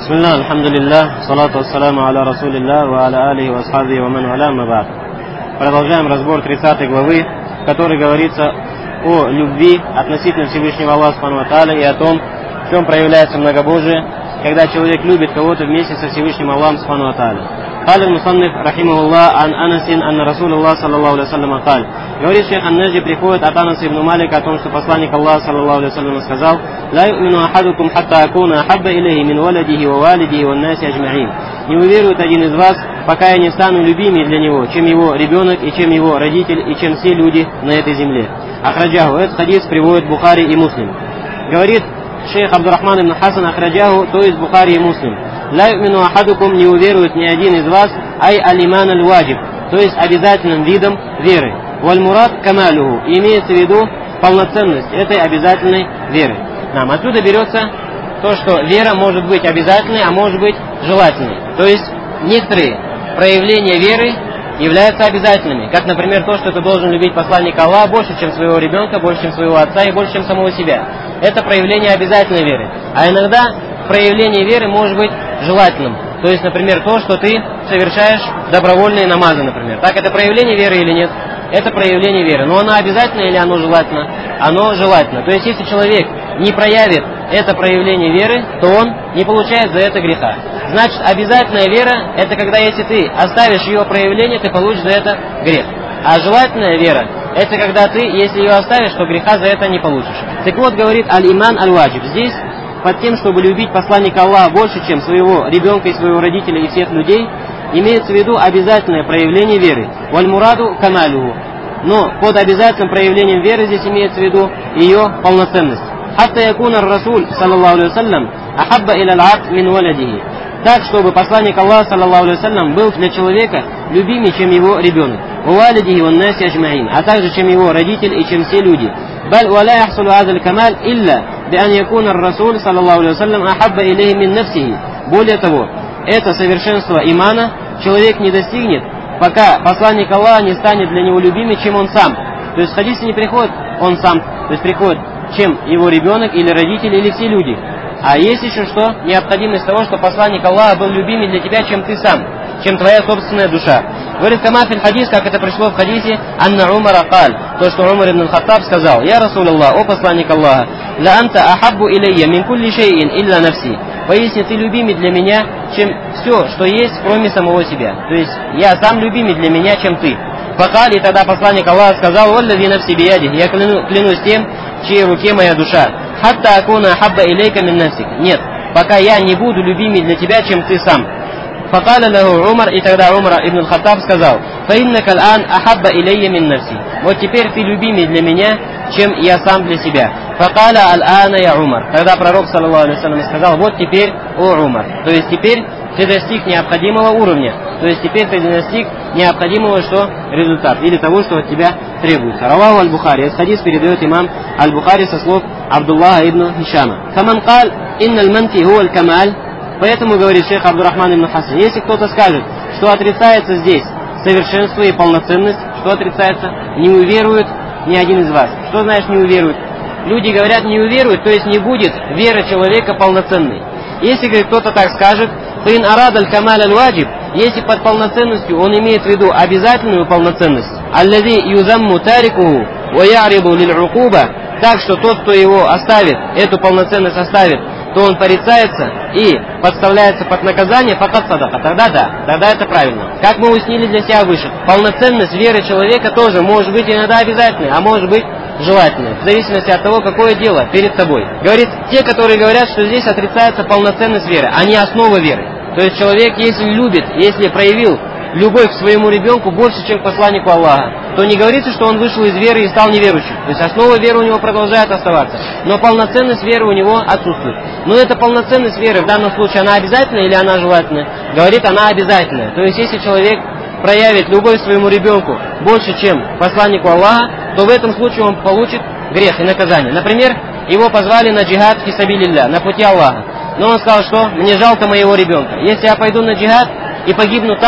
Бисмилlah, алхамдулиллах, салату ассаламу аля расулиллах, ва аля алихи ва асхабихи ва ман валя, амма ба'д. Продолжаем разбор 30 главы, в которой говорится о любви относительно Всевышнего Аллаха субхану ва тааля и о том, в чем проявляется многобожие, когда человек любит кого-то вместе со Всевышним Аллахом субхану ва тааля. قال المصنف رحمه الله عن أنس أن رسول الله صلى الله عليه وسلم قال. Говорит шейх Ан-Наджи, приходит от Анаса ибн Малика о том, что посланник Аллаха саллаллаху алейхи вассалям сказал: لا يؤمن أحدكم حتى أكون أحب إليه من ولده ووالده والناس أجمعين. Не уверует один из вас, пока я не стану любимее для него, чем его ребенок и чем его родитель и чем все люди на этой земле. Ахраджаху. Этот хадис приводит Бухари и Муслим. Говорит шейх Абдурахман ибн Хасан: Ахраджаху, то есть Бухари и Муслим. لا يؤمن أحدكم, не уверует ни один из вас, ай алиман аль-ваджиб, то есть обязательным видом веры. Валь-мурад камалюху, имеется в виду полноценность этой обязательной веры. Нам отсюда берется то, что вера может быть обязательной, а может быть желательной. То есть некоторые проявления веры являются обязательными. Как, например, то, что ты должен любить посланника Аллаха больше, чем своего ребенка, больше, чем своего отца и больше, чем самого себя. Это проявление обязательной веры. А иногда проявление веры может быть желательным. То есть, например, то, что ты совершаешь добровольные намазы, например. Так, это проявление веры или нет? Это проявление веры. Но оно обязательно или оно желательно? Оно желательно. То есть, если человек не проявит это проявление веры, то он не получает за это греха. Значит, обязательная вера, это когда, если ты оставишь ее проявление, ты получишь за это грех. А желательная вера, это когда ты, если ее оставишь, то греха за это не получишь. Так вот, говорит аль-иман аль-ваджиб. Здесь под тем, чтобы любить посланника Аллаха больше, чем своего ребенка и своего родителя и всех людей, имеется в виду обязательное проявление веры. Валь-мураду камалюху. Но под обязательным проявлением веры здесь имеется в виду ее полноценность. Хатта якуна расуль, саллаллаху алейхи вассалям, ахабба иля аль-абд мин валадихи. Так, чтобы посланник Аллаха, саллаллаху алейхи вассалям, был для человека любимее, чем его ребенок. Валидихи ван наси аджмаин, а также чем его родитель и чем все люди. Баль валя яхсулу азаль камаль илля биан якуна расуль, саллаллаху алейхи вассалям, ахабба илейхи мин нафсихи. Более того, это совершенство имана человек не достигнет, пока посланник Аллаха не станет для него любимее, чем он сам. То есть в хадисе не приходит он сам, то есть приходит чем его ребенок или родители или все люди. А есть еще что? Необходимость того, что посланник Аллаха был любимее для тебя, чем ты сам, чем твоя собственная душа. Говорит камафиль хадис, как это пришло в хадисе, анна Умара каль, то, что Умар ибн Хаттаб сказал: я Расул Аллах, о посланник Аллаха, ла анта ахаббу илейя мин кулли шейин илля нафси. Поясни, ты любимее для меня, чем все, что есть, кроме самого себя. То есть я сам любимее для меня, чем ты. Факали, тогда посланник Аллаха сказал: валлади нафси биядих, я клянусь тем, в чьей руке моя душа. Хатта акуна ахабба илейка мин нафсик. Нет, пока я не буду любимее для тебя, чем ты сам. Факаля лаху Умар, и тогда Умар ибн Хаттаб сказал: фаиннака аль-ан ахабба илейя мин нафси. Вот теперь ты любимее для меня, чем я сам для себя. Факаля аль-ана я Умар. Тогда пророк, саллаллаху алейхи вассалям, сказал: вот теперь, о Умар. То есть теперь ты достиг необходимого уровня. То есть теперь ты достиг необходимого что? Результат. Или того, что от тебя требуется. Раваху аль-Бухари. Этот хадис передает имам аль-Бухари со слов Абдуллаха ибн Хишама. Фаман каль инна аль-манти хуа аль-камаль. Поэтому, говорит шейх Абдурахман ибн Хасан, если кто-то скажет, что отрицается здесь совершенство и полноценность, что отрицается, не уверует ни один из вас. Что значит не уверует? Люди говорят не уверуют, то есть не будет вера человека полноценной. Если, говорит, кто-то так скажет, фаин арад аль-камаль аль-ваджиб, если под полноценностью он имеет в виду обязательную полноценность, аллади юзамму тарикуху ва я'риду лиль-укуба, так что тот, кто его оставит, эту полноценность оставит, то он порицается и подставляется под наказание, факат садака. Тогда да, тогда это правильно. Как мы уяснили для себя выше, полноценность веры человека тоже может быть иногда обязательной, а может быть желательной, в зависимости от того, какое дело перед тобой. Говорит, те, которые говорят, что здесь отрицается полноценность веры, а не основа веры. То есть человек, если любит, если проявил любовь к своему ребенку больше, чем к посланнику Аллаха, то не говорится, что он вышел из веры и стал неверующим. То есть основа веры у него продолжает оставаться. Но полноценность веры у него отсутствует. Но эта полноценность веры в данном случае, она обязательная или она желательная? Говорит, она обязательная. То есть если человек проявит любовь к своему ребенку больше, чем к посланнику Аллаха, то в этом случае он получит грех и наказание. Например, его позвали на джихад фи сабилилля, на пути Аллаха. Но он сказал, что мне жалко моего ребенка. Если я пойду на джихад и погибну там,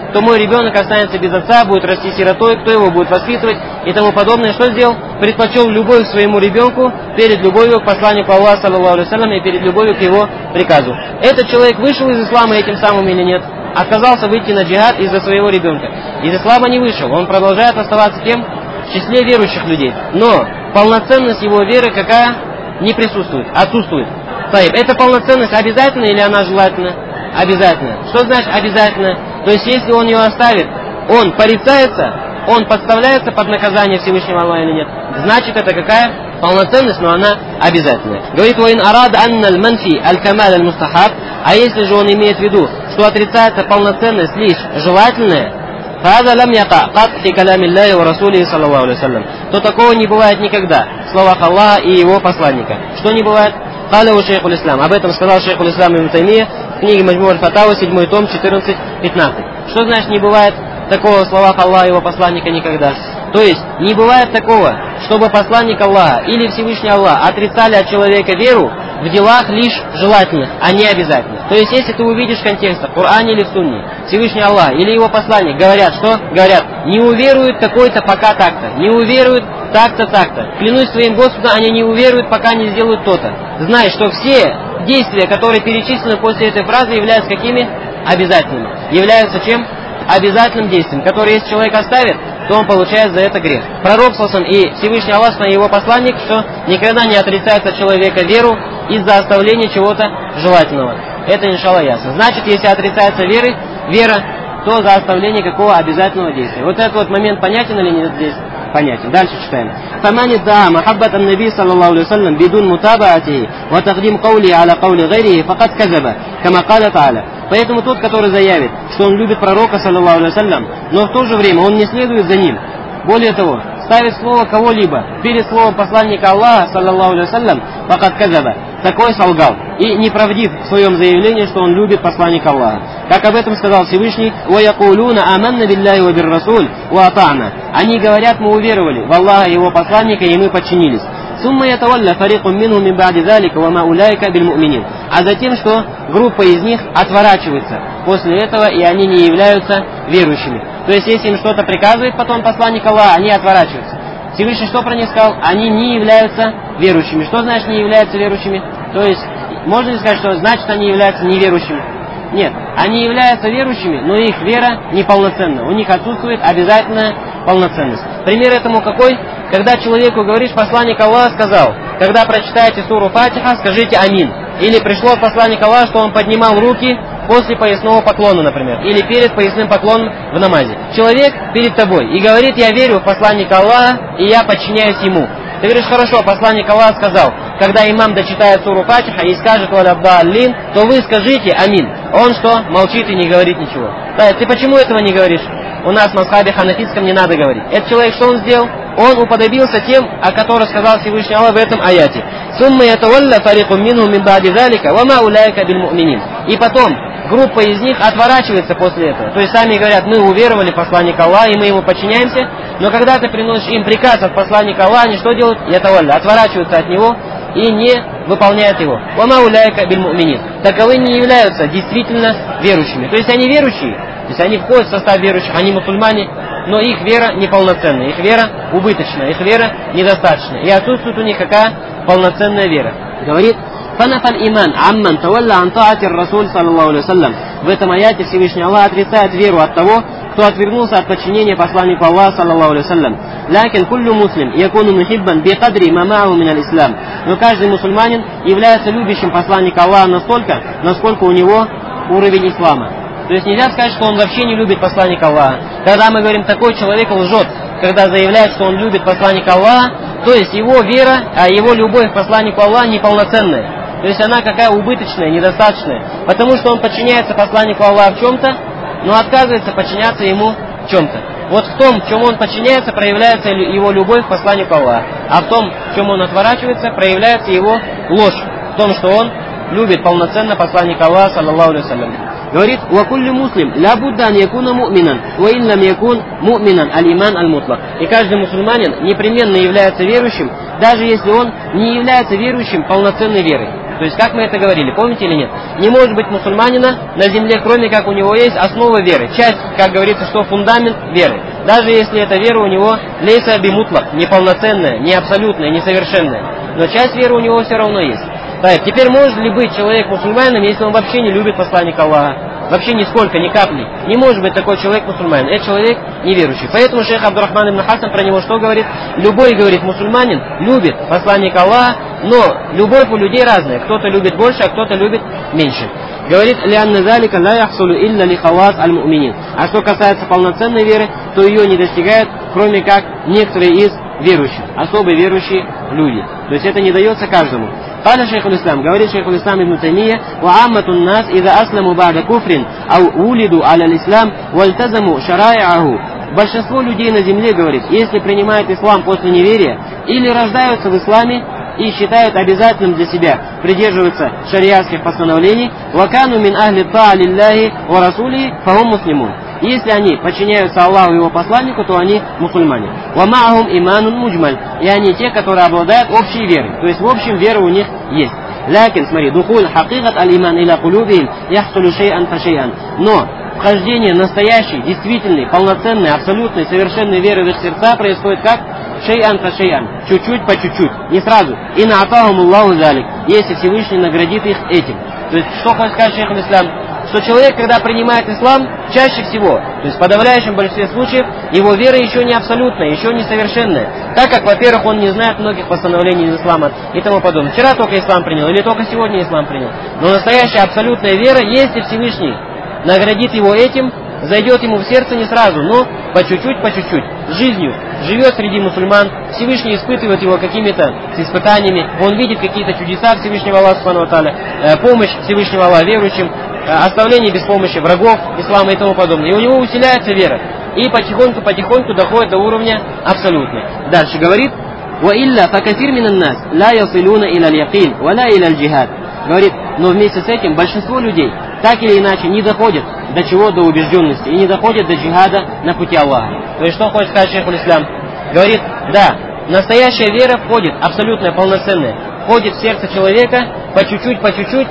то мой ребенок останется без отца, будет расти сиротой, кто его будет воспитывать и тому подобное. Что сделал? Предпочел любовь к своему ребенку перед любовью к посланнику Аллаха, саллаллаху алейхи вассалям, и перед любовью к его приказу. Этот человек вышел из ислама этим самым или нет? Отказался выйти на джихад из-за своего ребенка. Из ислама не вышел, он продолжает оставаться тем в числе верующих людей. Но полноценность его веры какая? Не присутствует, отсутствует. Это полноценность обязательна или она желательна? Обязательно. Что значит обязательно? То есть если он ее оставит, он порицается, он подставляется под наказание Всевышнего Аллаха или нет? Значит, это какая? Полноценность, но она обязательная. Говорит: «Ваин арад анналь манфи аль-камаль аль-мустахаб». А если же он имеет в виду, что отрицается полноценность лишь желательная, то такого не бывает никогда в словах Аллаха и его посланника. Что не бывает? Каля шейхуль ислам. Об этом сказал шейхуль ислам ибн Таймия в книге Маджму аль-Фатава, 7 том, 14-15. Что значит не бывает такого в словах Аллаха и его посланника никогда? То есть не бывает такого, чтобы посланник Аллаха или Всевышний Аллах отрицали от человека веру в делах лишь желательных, а не обязательных. То есть если ты увидишь в контексте в Коране или в Сунне, Всевышний Аллах или его посланник говорят, что? Говорят, не уверуют такой-то пока так-то, не уверуют так-то, так-то. Клянусь своим Господом, они не уверуют, пока не сделают то-то. Знай, что все действия, которые перечислены после этой фразы, являются какими? Обязательными. Являются чем? Обязательным действием, которое если человек оставит, то он получает за это грех. Пророк саллаллаху алейхи и Всевышний Аллах и его посланник, что никогда не отрицает от человека веру из-за оставления чего-то желательного. Это иншаллах ясно. Значит, если отрицается вера, то за оставление какого обязательного действия. Вот этот вот момент понятен или нет здесь? Понятен. Дальше читаем. فَمَنِ ادَّعَى مَحَبَّةَ النَّبِيِّ صلى الله عليه وسلم بدون متابعته وتقديم قوله على قول غيره فقد كذب كما قال تعالى. Поэтому тот, который заявит, что он любит пророка, саллаллаху алейхи вассалям, но в то же время он не следует за ним. Более того, ставит слово кого-либо перед словом посланника Аллаха, саллаллаху алейхи вассалям, факад казаба, такой солгал и неправдив в своем заявлении, что он любит посланника Аллаха. Как об этом сказал Всевышний: وَيَقُولُونَ آمَنَّ بِاللَّهِ وَبِالرَّسُولِ وَأَطَعْنَا. Они говорят: мы уверовали в Аллаха и его посланника, и мы подчинились. ثم يتولى فريق منهم من بعد ذلك وما أولئك بالمؤمنين. А затем, что группа из них отворачивается после этого, и они не являются верующими. То есть, если им что-то приказывает потом посланник Аллаха, они отворачиваются. Всевышний что про них сказал? Они не являются верующими. Что значит не являются верующими? То есть, можно ли сказать, что значит они являются неверующими? Нет, они являются верующими, но их вера неполноценна. У них отсутствует обязательная полноценность. Пример этому какой? Когда человеку говоришь: посланник Аллаха сказал, когда прочитаете суру Фатиха, скажите амин. Или пришло от посланника Аллаха, что он поднимал руки после поясного поклона, например, или перед поясным поклоном в намазе. Человек перед тобой и говорит: я верю в посланника Аллаха, и я подчиняюсь ему. Ты говоришь: хорошо, посланник Аллаха сказал, когда имам дочитает суру Фатиха и скажет «Валябдаллин», то вы скажите амин. Он что? Молчит и не говорит ничего. Да, ты почему этого не говоришь? У нас в мазхабе ханафитском не надо говорить. Этот человек что он сделал? Он уподобился тем, о которых сказал Всевышний Аллах в этом аяте. «Сумма ятавалля фарикум минхум мин ба'ди залика, ва ма уляйка биль му'минин». И потом группа из них отворачивается после этого. То есть сами говорят: мы уверовали в посланника Аллаха, и мы ему подчиняемся. Но когда ты приносишь им приказ от посланника Аллаха, они что делают? Ятавалля, отворачиваются от него и не выполняют его. «Ва ма уляйка биль му'минин». Таковы не являются действительно верующими. То есть они верующие, то есть они входят в состав верующих, они мусульмане, но их вера неполноценная, их вера убыточная, их вера недостаточная. И отсутствует у них какая полноценная вера. Говорит: «Фанафаль иман амман тавалла ан та'ати расуль саллаллаху алейхи вассалям». В этом аяте Всевышний Аллах отрицает веру от того, кто отвернулся от подчинения посланнику Аллаха саллаллаху алейхи вассалям. «Лякин куллю муслим якуну мухиббан би кадри ма ма'аху мин аль-ислам». Но каждый мусульманин является любящим посланника Аллаха настолько, насколько у него уровень ислама. То есть нельзя сказать, что он вообще не любит посланника Аллаха. Когда мы говорим, такой человек лжет, когда заявляет, что он любит посланника Аллаха, то есть его вера, его любовь к посланнику Аллаха неполноценная. То есть она какая убыточная, недостаточная. Потому что он подчиняется посланнику Аллаха в чем-то, но отказывается подчиняться ему в чем-то. Вот в том, в чем он подчиняется, проявляется его любовь к посланнику Аллаха. А в том, в чем он отворачивается, проявляется его ложь. В том, что он любит полноценно посланника Аллаха, саллаллаху алейхи вассалям. Говорит: «Вакулли муслим ля будда ан якуна му'минан, ва ин лам якун му'минан аль-иман аль-мутлак». И каждый мусульманин непременно является верующим, даже если он не является верующим полноценной верой. То есть, как мы это говорили, помните или нет? Не может быть мусульманина на земле, кроме как у него есть основа веры. Часть, как говорится, что фундамент веры. Даже если эта вера у него лейса бимутлак, неполноценная, не абсолютная, несовершенная. Но часть веры у него все равно есть. Так, теперь может ли быть человек мусульманином, если он вообще не любит посланника Аллаха? Вообще нисколько, ни капли. Не может быть такой человек мусульманин. Это человек неверующий. Поэтому шейх Абдурахман ибн Хасан про него что говорит? Любой, говорит, мусульманин любит посланника Аллаха, но любовь у людей разная. Кто-то любит больше, а кто-то любит меньше. Говорит, «Лианна залика ла яхсулу илля ли хавас аль-муминин». А что касается полноценной веры, то ее не достигают, кроме как некоторые из верующих, особо верующие люди. То есть это не дается каждому. قال شيخ الإسلام, говорит шейх الإسلام ибн Таймия, وعامة الناس إذا أسلموا بعد كفر أو ولدوا على الإسلام والتزموا شرائعه. Большинство людей на земле, говорит, если принимают ислам после неверия или рождаются в исламе и считают обязательным для себя придерживаться шариатских постановлений, وَكَانُوا مِنْ أَهْلِ الطَّاعِ لِلَّهِ وَرَسُولِهِ فَهُمْ مُسْلِمُونَ. Если они подчиняются Аллаху и Его посланнику, то они мусульмане. وَمَعَهُمْ إِمَانٌ مُجْمَلٌ. И они те, которые обладают общей верой. То есть в общем вера у них есть. Лякин, смотри, духуль хакигат аль-иман иля кулюбихим яхсулю шей'ан фашей'ан. Но вхождение настоящей, действительной, полноценной, абсолютной, совершенной веры в их сердца происходит как? Шей'ан фашей'ан. Чуть-чуть по чуть-чуть. Не сразу. И на атахум Аллаху залик. Если Всевышний наградит их этим. То есть, что хочет сказать шейх аль-Ислам? Что человек, когда принимает ислам, чаще всего, то есть в подавляющем большинстве случаев, его вера еще не абсолютная, еще не совершенная. Так как, во-первых, он не знает многих постановлений из ислама и тому подобное. Вчера только ислам принял, или только сегодня ислам принял. Но настоящая абсолютная вера, если Всевышний наградит его этим, зайдет ему в сердце не сразу, но по чуть-чуть, жизнью. Живет среди мусульман, Всевышний испытывает его какими-то испытаниями, он видит какие-то чудеса Всевышнего Аллаха, субхану ва тааля, помощь Всевышнего Аллаха верующим, оставление без помощи врагов ислама и тому подобное. И у него усиляется вера. И потихоньку доходит до уровня абсолютной. Дальше говорит, وَإِلَّا فَكَثِيرٌ مِنَ النَّاسِ لَا يَصِلُونَ إِلَى الْيَقِينِ وَلَا إِلَى الْجِهَادِ. Говорит, но вместе с этим большинство людей так или иначе не доходят до чего? До убежденности. И не доходят до джихада на пути Аллаха. То есть что хочет сказать шейх аль-Ислам? Говорит, да, настоящая вера входит, абсолютная, полноценная, входит в сердце человека по чуть-чуть,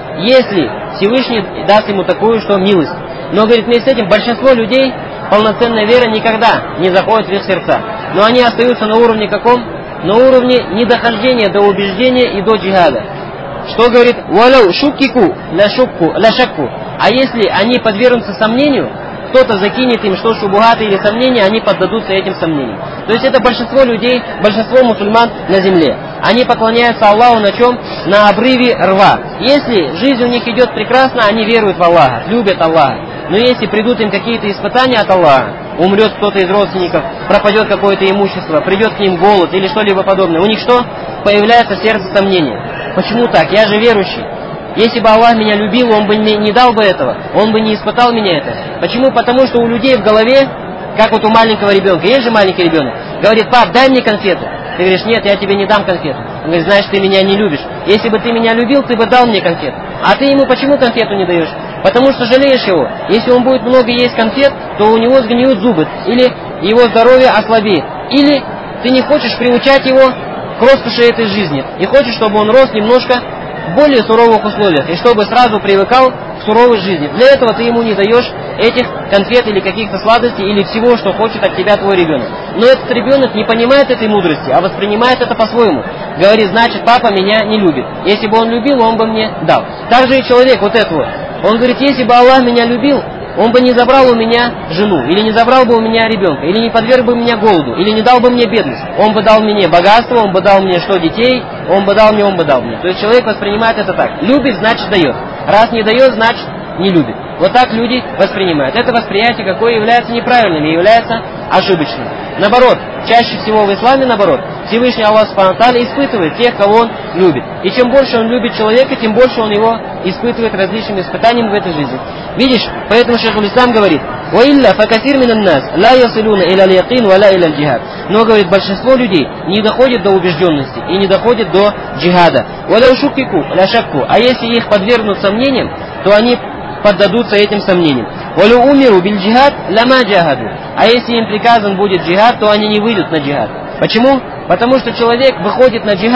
если Всевышний даст ему такую, что милость. Но, говорит, вместе с этим большинство людей полноценная вера никогда не заходит в их сердца. Но они остаются на уровне каком? На уровне недохождения до убеждения и до джихада. Что говорит? «Валяу шукику ля шакку». А если они подвергнутся сомнению, кто-то закинет им что шубухаты или сомнения, они поддадутся этим сомнениям. То есть это большинство людей, большинство мусульман на земле. Они поклоняются Аллаху на чем? На обрыве рва. Если жизнь у них идет прекрасно, они веруют в Аллаха, любят Аллаха. Но если придут им какие-то испытания от Аллаха, умрет кто-то из родственников, пропадет какое-то имущество, придет к ним голод или что-либо подобное, у них что? Появляется в сердце сомнение. Почему так? Я же верующий. Если бы Аллах меня любил, Он бы не дал бы этого, Он бы не испытал меня это. Почему? Потому что у людей в голове, как вот у маленького ребенка, есть же маленький ребенок, говорит: пап, дай мне конфету. Ты говоришь: нет, я тебе не дам конфету. Он говорит: значит, ты меня не любишь. Если бы ты меня любил, ты бы дал мне конфету. А ты ему почему конфету не даешь? Потому что жалеешь его. Если он будет много есть конфет, то у него сгниют зубы, или его здоровье ослабеет, или ты не хочешь приучать его к роскоши этой жизни, и хочешь, чтобы он рос немножко в более суровых условиях, и чтобы сразу привыкал к суровой жизни. Для этого ты ему не даешь этих конфет или каких-то сладостей, или всего, что хочет от тебя твой ребенок. Но этот ребенок не понимает этой мудрости, а воспринимает это по-своему. Говорит: значит, папа меня не любит. Если бы он любил, он бы мне дал. Так же и человек вот этого. Он говорит: если бы Аллах меня любил, Он бы не забрал у меня жену, или не забрал бы у меня ребенка, или не подверг бы меня голоду, или не дал бы мне бедность. Он бы дал мне богатство, Он бы дал мне что, детей, Он бы дал мне. То есть человек воспринимает это так. Любит, значит дает. Раз не дает, значит не любит. Вот так люди воспринимают. Это восприятие какое является неправильным и является ошибочным. Наоборот, чаще всего в исламе наоборот. Всевышний Аллах Субхану ва Тааля испытывает тех, кого Он любит. И чем больше Он любит человека, тем больше Он его испытывает различными испытаниями в этой жизни. Видишь, поэтому шейх аль-Ислам говорит: «Ваилля факасир минан нас ла ясилуна иля аль-якин ва ла иля аль-джихад». Но, говорит, большинство людей не доходит до убежденности и не доходит до джихада. «Валяу шукику ля шакку». А если их подвергнут сомнениям, то они поддадутся этим сомнениям. «Валю умиру биль джихад лама джахаду». А если им приказан будет джихад, то они не выйдут на джихад. Почему? Потому что человек выходит на джихад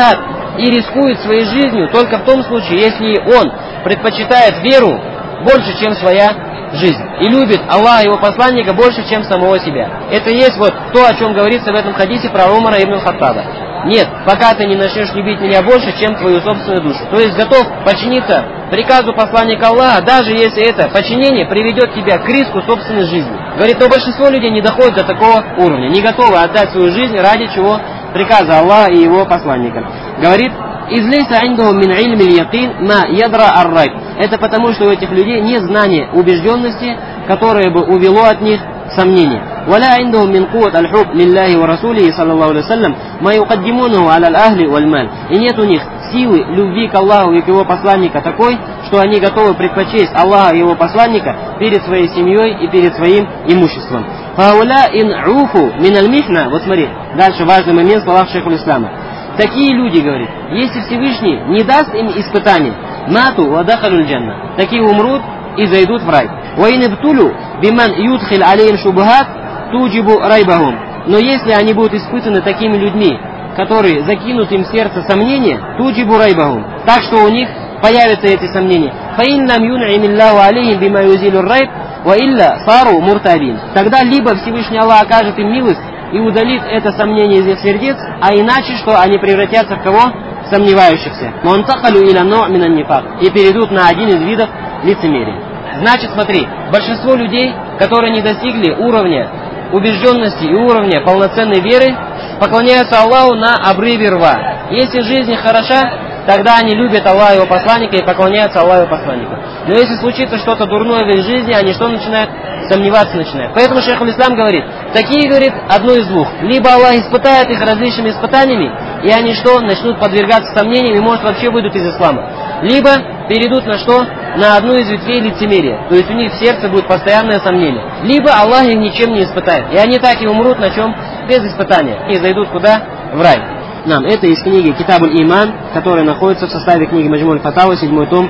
и рискует своей жизнью только в том случае, если он предпочитает веру больше, чем своя жизнь, и любит Аллаха и его посланника больше, чем самого себя. Это есть вот то, о чем говорится в этом хадисе про Умара ибн Хаттаба. Нет, пока ты не начнешь любить меня больше, чем твою собственную душу. То есть готов подчиниться приказу посланника Аллаха, даже если это подчинение приведет тебя к риску собственной жизни. Говорит, но большинство людей не доходит до такого уровня, не готовы отдать свою жизнь ради чего? Приказа Аллаха и его посланника. Говорит, это потому, что у этих людей нет знания убежденности, которое бы увело от них сомнения. И нет у них силы любви к Аллаху и к его посланнику такой, что они готовы предпочесть Аллаха и его посланника перед своей семьей и перед своим имуществом. Вот смотри, дальше важный момент в словах шейху ислама. Такие люди, говорит, если Всевышний не даст им испытаний, мату вадахалюль джанна, такие умрут и зайдут в рай. Но если они будут испытаны такими людьми, которые закинут им в сердце сомнения, туджибу райбахум, так что у них появятся эти сомнения. Тогда либо Всевышний Аллах окажет им милость и удалит это сомнение из их сердец, а иначе что они превратятся в кого? Сомневающихся. И перейдут на один из видов лицемерия. Значит, смотри, большинство людей, которые не достигли уровня убежденности и уровня полноценной веры, поклоняются Аллаху на обрыве рва. Если жизнь хороша, тогда они любят Аллаха и его посланника и поклоняются Аллаху и его посланнику. Но если случится что-то дурное в их жизни, они что начинают? Сомневаться начинают. Поэтому шейх аль-Ислам говорит, такие, говорит, одно из двух. Либо Аллах испытает их различными испытаниями, и они что? Начнут подвергаться сомнениям и, может, вообще выйдут из ислама. Либо перейдут на что? На одну из ветвей лицемерия. То есть у них в сердце будет постоянное сомнение. Либо Аллах их ничем не испытает. И они так и умрут на чем? Без испытания. И зайдут куда? В рай. Это из книги Китабуль Иман, которая находится в составе книги Маджмуль Фатава, 7 том,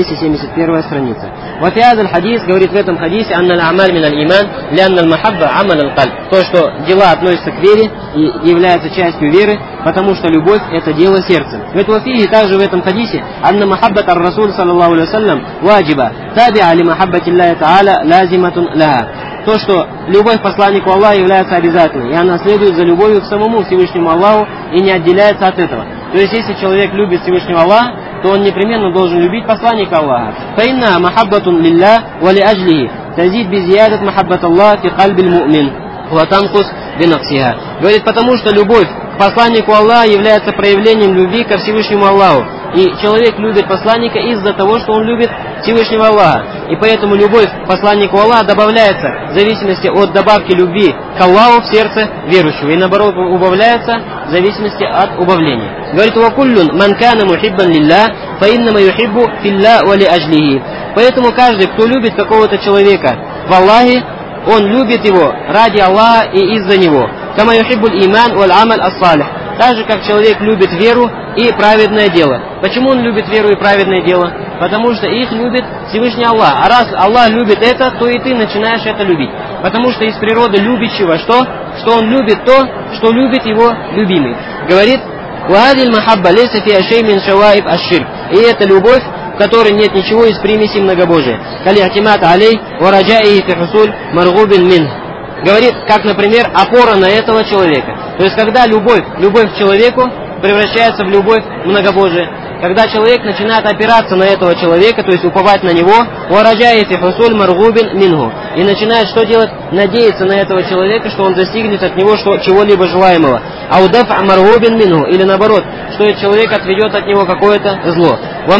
271 страница. Вафиад хадис говорит в этом хадисе, анна аль-амаль мин аль-иман, лянна аль-махабба амал аль-кальб. То, что дела относятся к вере и являются частью веры, потому что любовь это дело сердца. И также в этом хадисе, анна махаббат ар-расуль саллаллаху алейхи вассалям ваджиба, табиа ли махаббати Аллахи та'аля лазиматун ляха. То, что любовь к посланнику Аллаха является обязательной, и она следует за любовью к самому Всевышнему Аллаху и не отделяется от этого. То есть, если человек любит Всевышнего Аллаха, то он непременно должен любить посланника Аллаха. فَإِنَّهَا مَحَبَّةٌ لِلَّهِ وَلِأَجْلِهِ تَزِيدُ بِزِيَادَةِ مَحَبَّةِ اللَّهِ فِي قَلْبِ الْمُؤْمِنِ وَتَنْقُصُ بِنَقْصِهَا. Говорит, потому что любовь к посланнику Аллаха является проявлением любви ко Всевышнему Аллаху. И человек любит посланника из-за того, что он любит Всевышнего Аллаха. И поэтому любовь к посланнику Аллаха добавляется в зависимости от добавки любви к Аллаху в сердце верующего. И наоборот убавляется в зависимости от убавления. Говорит, وَكُلٌّ مَنْ كَانَ مُحِبًّا لِلَّهِ فَإِنَّمَا يُحِبُّ فِي اللَّهِ وَلِأَجْلِهِ. Поэтому каждый, кто любит какого-то человека в Аллахе, он любит его ради Аллаха и из-за него. كَمَا يُحِبُّ الْإِيمَانُ وَالْعَمَلَ الصَّالِحِ. Так же, как человек любит веру и праведное дело. Почему он любит веру и праведное дело? Потому что их любит Всевышний Аллах. А раз Аллах любит это, то и ты начинаешь это любить. Потому что из природы любящего что? Что он любит то, что любит его любимый. Говорит, وَهَذِهِ الْمَحَبَّةِ لَيْسَ فِيهَا شَيْءٌ مِنْ شَوَائِبِ الشِّرْكِ. И это любовь, в которой нет ничего из примесей многобожия. كَالْإِعْتِمَادِ عَلَيْهِ وَرَجَائِهِ فِي حُصُولِ مَرْغُوبٍ مِنْهُ. Говорит, как, например, опора на этого человека. То есть, когда любовь к человеку превращается в любовь в многобожие. Когда человек начинает опираться на этого человека, то есть уповать на него, и начинает что делать? Надеяться на этого человека, что он достигнет от него чего-либо желаемого. Или наоборот, что этот человек отведет от него какое-то зло.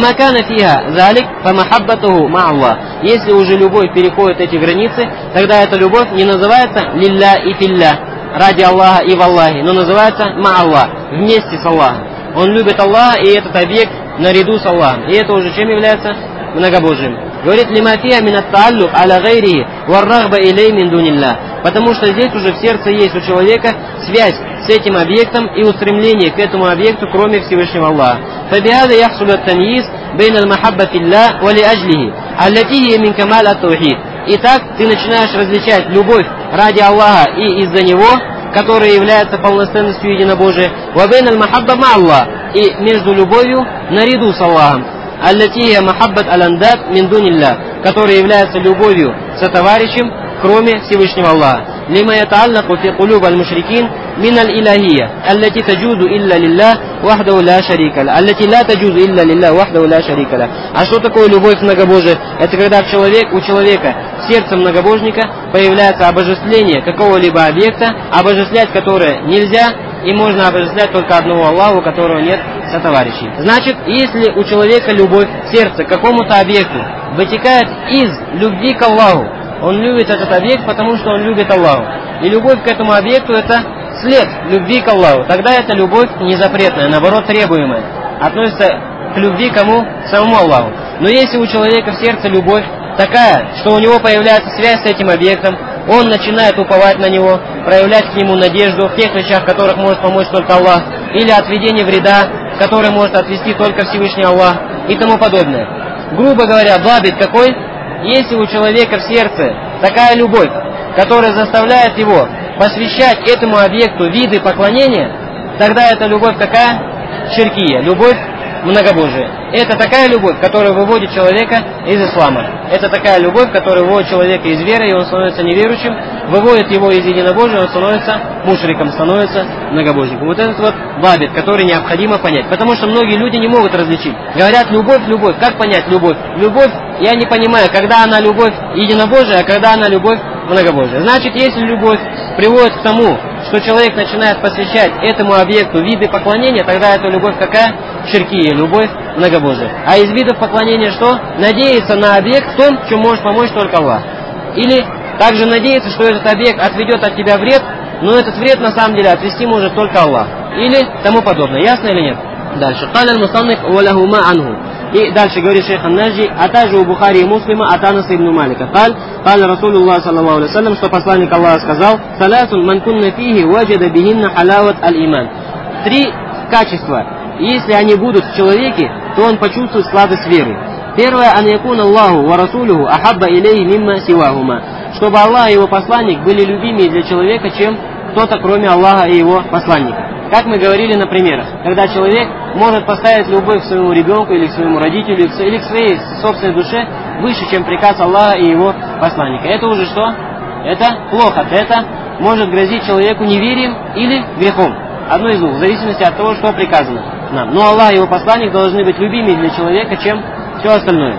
Если уже любовь переходит эти границы, тогда эта любовь не называется лилля и филля, ради Аллаха и в Аллахе, но называется ма-Аллах, вместе с Аллахом. Он любит Аллаха и этот объект наряду с Аллахом. И это уже чем является? Многобожием. Говорит, лимафия минат тааллук аля гайрихи варрахба илей мин дунилля. Потому что здесь уже в сердце есть у человека связь с этим объектом и устремление к этому объекту, кроме Всевышнего Аллаха. Фабихада яхсулю ат-тамйиз бейн аль-махаббати лилля ва ли аджлихи, аллати хия мин камаль ат-таухид. Итак, ты начинаешь различать любовь ради Аллаха и из-за него, которая является полноценностью единобожия, ва бейн аль-махабба ма Аллах, и между любовью наряду с Аллахом, аллати махаббат аландат мин дунилля, которая является любовью сотоварищем, кроме Всевышнего Аллаха. Лима ятааллаку фи кулуб аль-мушрикин мин аль-илахия, аллати таджузу илля лилля вахдау ла шарика ля, аллати ла таджузу илля лилля вахдау ла шарика ля. А что такое любовь к многобожию? Это когда у человека в сердце многобожника появляется обожествление какого-либо объекта, обожествлять которое нельзя, и можно обожествлять только одного Аллаха, у которого нет сотоварищей. Значит, если у человека любовь в сердце к какому-то объекту вытекает из любви к Аллаху, он любит этот объект, потому что он любит Аллаху. И любовь к этому объекту – это след любви к Аллаху. Тогда это любовь не запретная, наоборот требуемая. Относится к любви кому? Самому Аллаху. Но если у человека в сердце любовь такая, что у него появляется связь с этим объектом, он начинает уповать на него, проявлять к нему надежду в тех вещах, в которых может помочь только Аллах, или отведение вреда, который может отвести только Всевышний Аллах, и тому подобное. Грубо говоря, дабит какой? Если у человека в сердце такая любовь, которая заставляет его посвящать этому объекту виды поклонения, тогда эта любовь какая? Ширкия, любовь многобожия. Это такая любовь, которая выводит человека из ислама. Это такая любовь, которая выводит человека из веры, и он становится неверующим, выводит его из единобожия, он становится мушриком, становится многобожником. Вот этот вот бабит, который необходимо понять. Потому что многие люди не могут различить. Говорят, любовь, любовь. Как понять любовь? Любовь, я не понимаю, когда она любовь единобожия, а когда она любовь многобожия. Значит, если любовь приводит к тому, что человек начинает посвящать этому объекту виды поклонения, тогда это любовь какая? Ширкия, любовь многобожия. А из видов поклонения что? Надеяться на объект в том, в чем может помочь только Аллах. Или также надеяться, что этот объект отведет от тебя вред, но этот вред на самом деле отвести может только Аллах. Или тому подобное. Ясно или нет? Дальше. И дальше говорит шейх ан-Наджи, а также у Бухари и Муслима от Анаса ибн Малика. Каль Расулуллах саллаллаху алейхи вассалям, что посланник Аллаха сказал: «Саласун ман кунна фихи ваджада бихинна халават аль-иман». 3 качества. Если они будут в человеке, то он почувствует сладость веры. Первое, ан якун Аллаху ва расулюху ахабба илейхи мимма сивахума. Чтобы Аллах и его посланник были любимее для человека, чем кто-то кроме Аллаха и его посланника. Как мы говорили на примерах, когда человек может поставить любовь к своему ребенку или к своему родителю, или к своей собственной душе выше, чем приказ Аллаха и его посланника. Это уже что? Это плохо. Это может грозить человеку неверием или грехом. Одно из двух, в зависимости от того, что приказано нам. Но Аллах и его посланник должны быть любимее для человека, чем все остальное.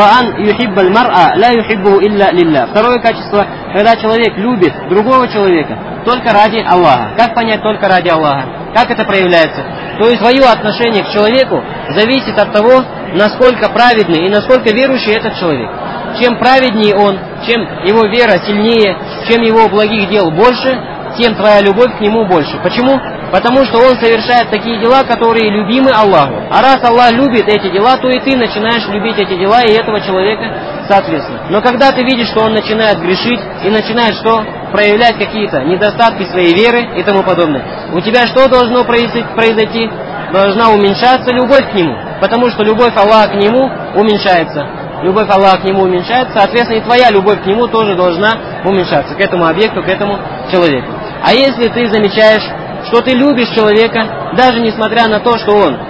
Второе качество, когда человек любит другого человека только ради Аллаха. Как понять только ради Аллаха? Как это проявляется? То есть твое отношение к человеку зависит от того, насколько праведный и насколько верующий этот человек. Чем праведнее он, чем его вера сильнее, чем его благих дел больше, тем твоя любовь к нему больше. Почему? Потому что он совершает такие дела, которые любимы Аллаху. А раз Аллах любит эти дела, то и ты начинаешь любить эти дела и этого человека соответственно. Но когда ты видишь, что он начинает грешить и начинает что? Проявлять какие-то недостатки своей веры и тому подобное, у тебя что должно произойти? Должна уменьшаться любовь к нему. Потому что любовь Аллаха к нему уменьшается. Любовь Аллаха к нему уменьшается, соответственно, и твоя любовь к нему тоже должна уменьшаться, к этому объекту, к этому человеку. А если ты замечаешь, что ты любишь человека, даже несмотря на то, что он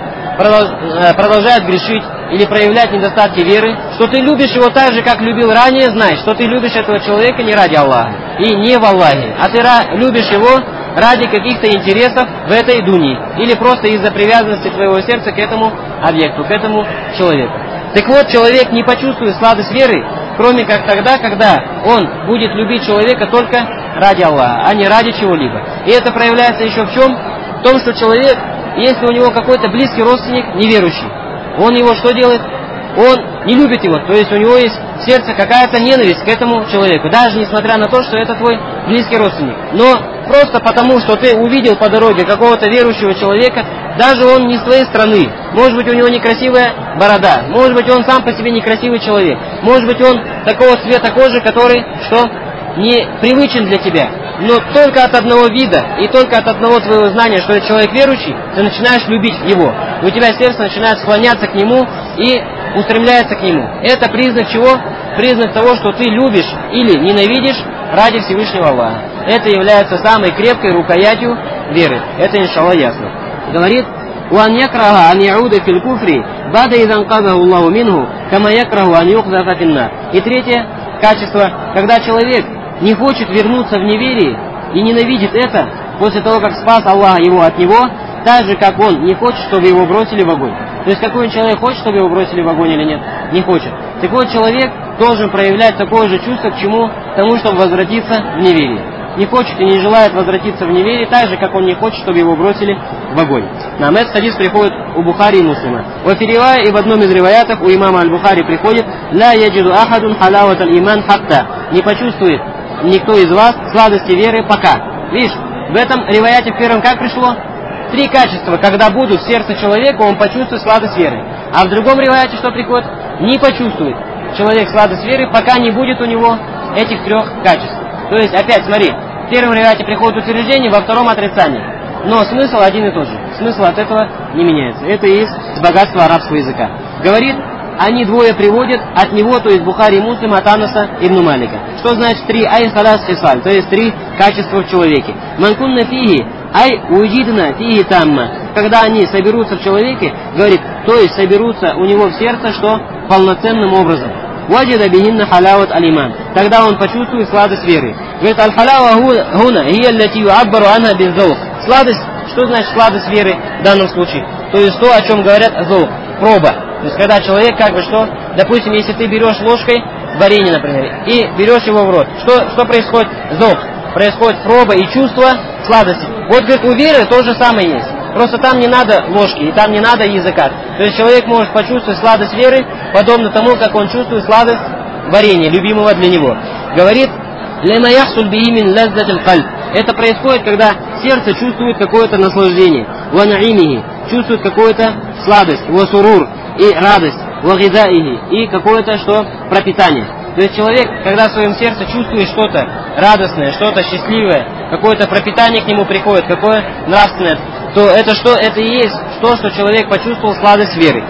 продолжает грешить или проявлять недостатки веры, что ты любишь его так же, как любил ранее, знай, что ты любишь этого человека не ради Аллаха и не в Аллахе, а ты любишь его ради каких-то интересов в этой дуне или просто из-за привязанности твоего сердца к этому объекту, к этому человеку. Так вот, человек не почувствует сладость веры, кроме как тогда, когда он будет любить человека только ради Аллаха, а не ради чего-либо. И это проявляется еще в чем? В том, что человек, если у него какой-то близкий родственник неверующий, он его что делает? Он не любит его, то есть у него есть в сердце какая-то ненависть к этому человеку, даже несмотря на то, что это твой близкий родственник. Но просто потому, что ты увидел по дороге какого-то верующего человека, даже он не с твоей страны, может быть у него некрасивая борода, может быть он сам по себе некрасивый человек, может быть он такого цвета кожи, который что? Не привычен для тебя. Но только от одного вида и только от одного твоего знания, что это человек верующий, ты начинаешь любить его. И у тебя сердце начинает склоняться к нему и устремляется к нему. Это признак чего? Признак того, что ты любишь или ненавидишь ради Всевышнего Аллаха. Это является самой крепкой рукоятью веры. Это иншаллах ясно. Говорит وأن يكره أن يعود في الكفر بعد إذا انقذه الله منه كما يكره أن يقذف في النار. И третье качество, когда человек не хочет вернуться в неверие и ненавидит это после того, как спас Аллах его от него, так же, как он не хочет, чтобы его бросили в огонь. То есть какой человек хочет, чтобы его бросили в огонь или нет? Не хочет. Такой человек должен проявлять такое же чувство к чему? К тому, чтобы возвратиться в неверие. Не хочет и не желает возвратиться в неверие, так же, как он не хочет, чтобы его бросили в огонь. Нам этот хадис приходит у Бухари и Муслима. И в одном из риваятов у имама Аль-Бухари приходит: «Ла яджиду ахадун халават аль-иман хатта». Не почувствует никто из вас сладости веры пока. Видишь, в этом риваяте в первом как пришло? 3 качества, когда будут в сердце человека, он почувствует сладость веры. А в другом риваяте что приходит? Не почувствует человек сладость веры, пока не будет у него этих 3 качеств. То есть, опять смотри, в первом риваяте приходит утверждение, во втором отрицание. Но смысл один и тот же. Смысл от этого не меняется. Это и есть богатство арабского языка. Говорит, они двое приводят от него, то есть Бухари и Муслим, от Анаса ибн Малика. Что значит 3 ай халас хисаль, то есть 3 качества в человеке. Манкунна фиги ай уидина фиги тамма. Когда они соберутся в человеке, говорит, то есть соберутся у него в сердце, что полноценным образом. Ваджида бихинна халават алиман. Тогда он почувствует сладость веры. Говорит, аль-халава хуна хия аллати юаббару анха биззаук. Сладость, что значит сладость веры в данном случае? То есть то, о чем говорят заук, проба. То есть когда человек как бы что, допустим, если ты берешь ложкой варенье, например, и берешь его в рот, что происходит? Заук. Происходит проба и чувство сладости. Вот, говорит, у веры то же самое есть. Просто там не надо ложки, и там не надо языка. То есть человек может почувствовать сладость веры, подобно тому, как он чувствует сладость варенья, любимого для него. Говорит, это происходит, когда сердце чувствует какое-то наслаждение, чувствует какую-то сладость, и радость, и какое-то что пропитание. То есть человек, когда в своем сердце чувствует что-то радостное, что-то счастливое, какое-то пропитание к нему приходит, какое нравственное, то это что? Это и есть то, что человек почувствовал сладость веры.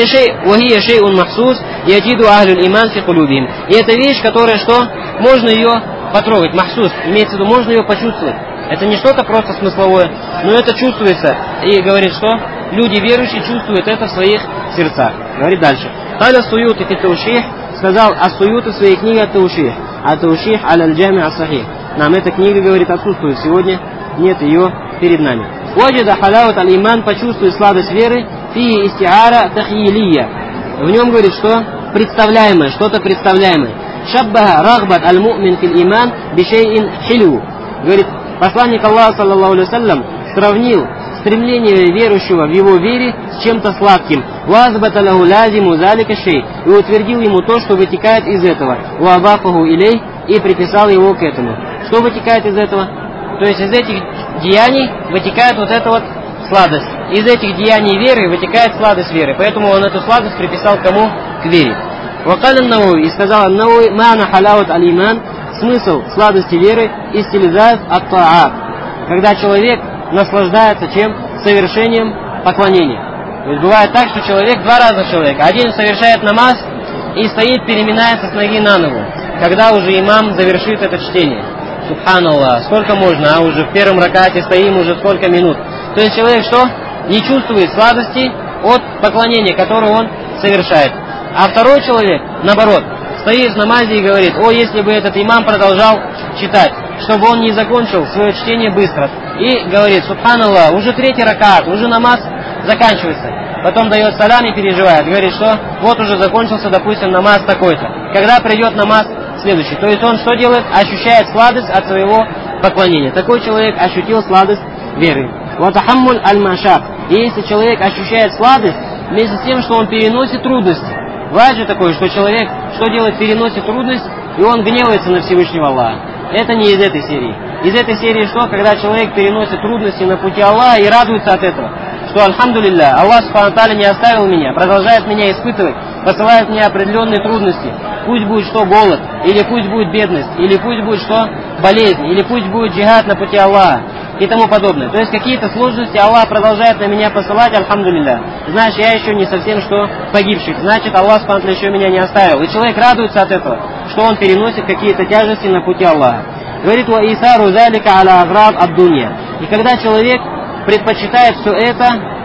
И это вещь, которая что? Можно ее потрогать. Махсус, имеется в виду, можно ее почувствовать. Это не что-то просто смысловое, но это чувствуется. И говорит, что люди верующие чувствуют это в своих сердцах. Говорит дальше. Сказал Ас-Суюти в своей книге Ат-Тауших. Ат-Тауших аль-Джами ас-Сахих. Нам эта книга, говорит, отсутствует сегодня. Нет ее перед нами. Ваджида халават аль-иман, почувствует сладость веры. Фи истиара тахьилия. В нем, говорит, что представляемое, что-то представляемое. Шаббаха рахбат аль-му'мин фил иман бишейин хилю. Говорит, посланник Аллаха, саллаллаху алейхи вассалям, сравнил стремление верующего в его вере с чем-то сладким. И утвердил ему то, что вытекает из этого. И приписал его к этому. Что вытекает из этого? То есть из этих деяний вытекает вот эта вот сладость. Из этих деяний веры вытекает сладость веры. Поэтому он эту сладость приписал к кому? К вере. И сказал Ан-Навави, «Ма'на халават аль-иман», смысл сладости веры, истилизат ат-та'ат. Когда человек наслаждается чем? Совершением поклонения. То есть бывает так, что человек, 2 раза человек. Один совершает намаз и стоит, переминается с ноги на ногу. Когда уже имам завершит это чтение. Субханаллах, сколько можно, а уже в первом ракате стоим уже сколько минут. То есть человек что? Не чувствует сладости от поклонения, которое он совершает. А второй человек, наоборот, стоит в намазе и говорит, о, если бы этот имам продолжал читать, чтобы он не закончил свое чтение быстро. И говорит, субханаллах, уже 3-й ракат, уже намаз заканчивается. Потом дает салям и переживает. Говорит, что вот уже закончился, допустим, намаз такой-то. Когда придет намаз следующий. То есть он что делает? Ощущает сладость от своего поклонения. Такой человек ощутил сладость веры. Ватахаммуль аль-машак. И если человек ощущает сладость, вместе с тем, что он переносит трудности. Бывает же такое, что человек что делает? Переносит трудность, и он гневается на Всевышнего Аллаха. Это не из этой серии. Из этой серии что? Когда человек переносит трудности на пути Аллаха и радуется от этого. Что, альхамдулилля, Аллах субхану ва тааля не оставил меня, продолжает меня испытывать, посылает мне определенные трудности. Пусть будет что? Голод, или пусть будет бедность, или пусть будет что? Болезнь, или пусть будет джихад на пути Аллаха и тому подобное. То есть какие-то сложности Аллах продолжает на меня посылать, альхамдулилля. Значит, я еще не совсем что погибший. Значит, Аллах субхану ва тааля еще меня не оставил. И человек радуется от этого, что он переносит какие-то тяжести на пути Аллаха. Говорит, ва исару залика аля аграб ад-дунья. И когда человек предпочитает все это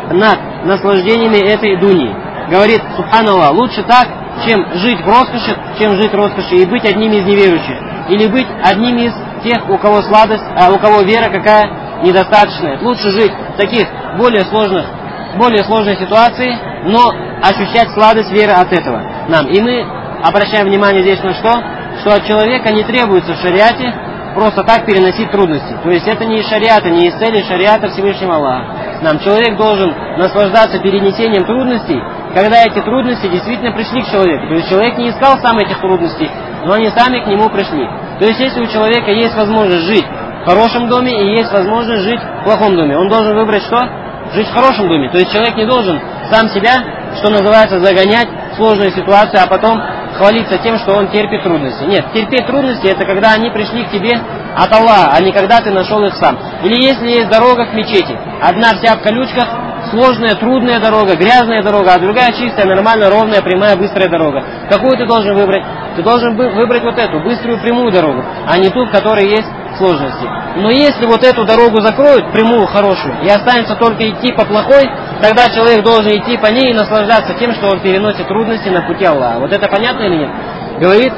над наслаждениями этой дуньи. Говорит, субханаллах, лучше так, чем жить в роскоши и быть одним из неверующих. Или быть одним из тех, у кого сладость, у кого вера какая недостаточная. Лучше жить в таких более сложной ситуации, но ощущать сладость веры от этого нам. И мы обращаем внимание здесь на что? Что от человека не требуется в шариате просто так переносить трудности. То есть это не из шариата, не из цели шариата Всевышнего Аллаха. Нам человек должен наслаждаться перенесением трудностей, когда эти трудности действительно пришли к человеку. То есть человек не искал сам этих трудностей, но они сами к нему пришли. То есть если у человека есть возможность жить в хорошем доме и есть возможность жить в плохом доме, он должен выбрать что? Жить в хорошем доме. То есть человек не должен сам себя, что называется, загонять в сложную ситуацию, а потом хвалиться тем, что он терпит трудности. Нет, терпеть трудности — это когда они пришли к тебе от Аллаха, а не когда ты нашел их сам. Или если есть дорога к мечети, одна вся в колючках, сложная, трудная дорога, грязная дорога, а другая чистая, нормальная, ровная, прямая, быстрая дорога. Какую ты должен выбрать? Ты должен выбрать вот эту, быструю, прямую дорогу, а не ту, в которой есть сложности. Но если вот эту дорогу закроют, прямую, хорошую, и останется только идти по плохой, тогда человек должен идти по ней и наслаждаться тем, что он переносит трудности на пути Аллаха. Вот это понятно или нет? Говорит,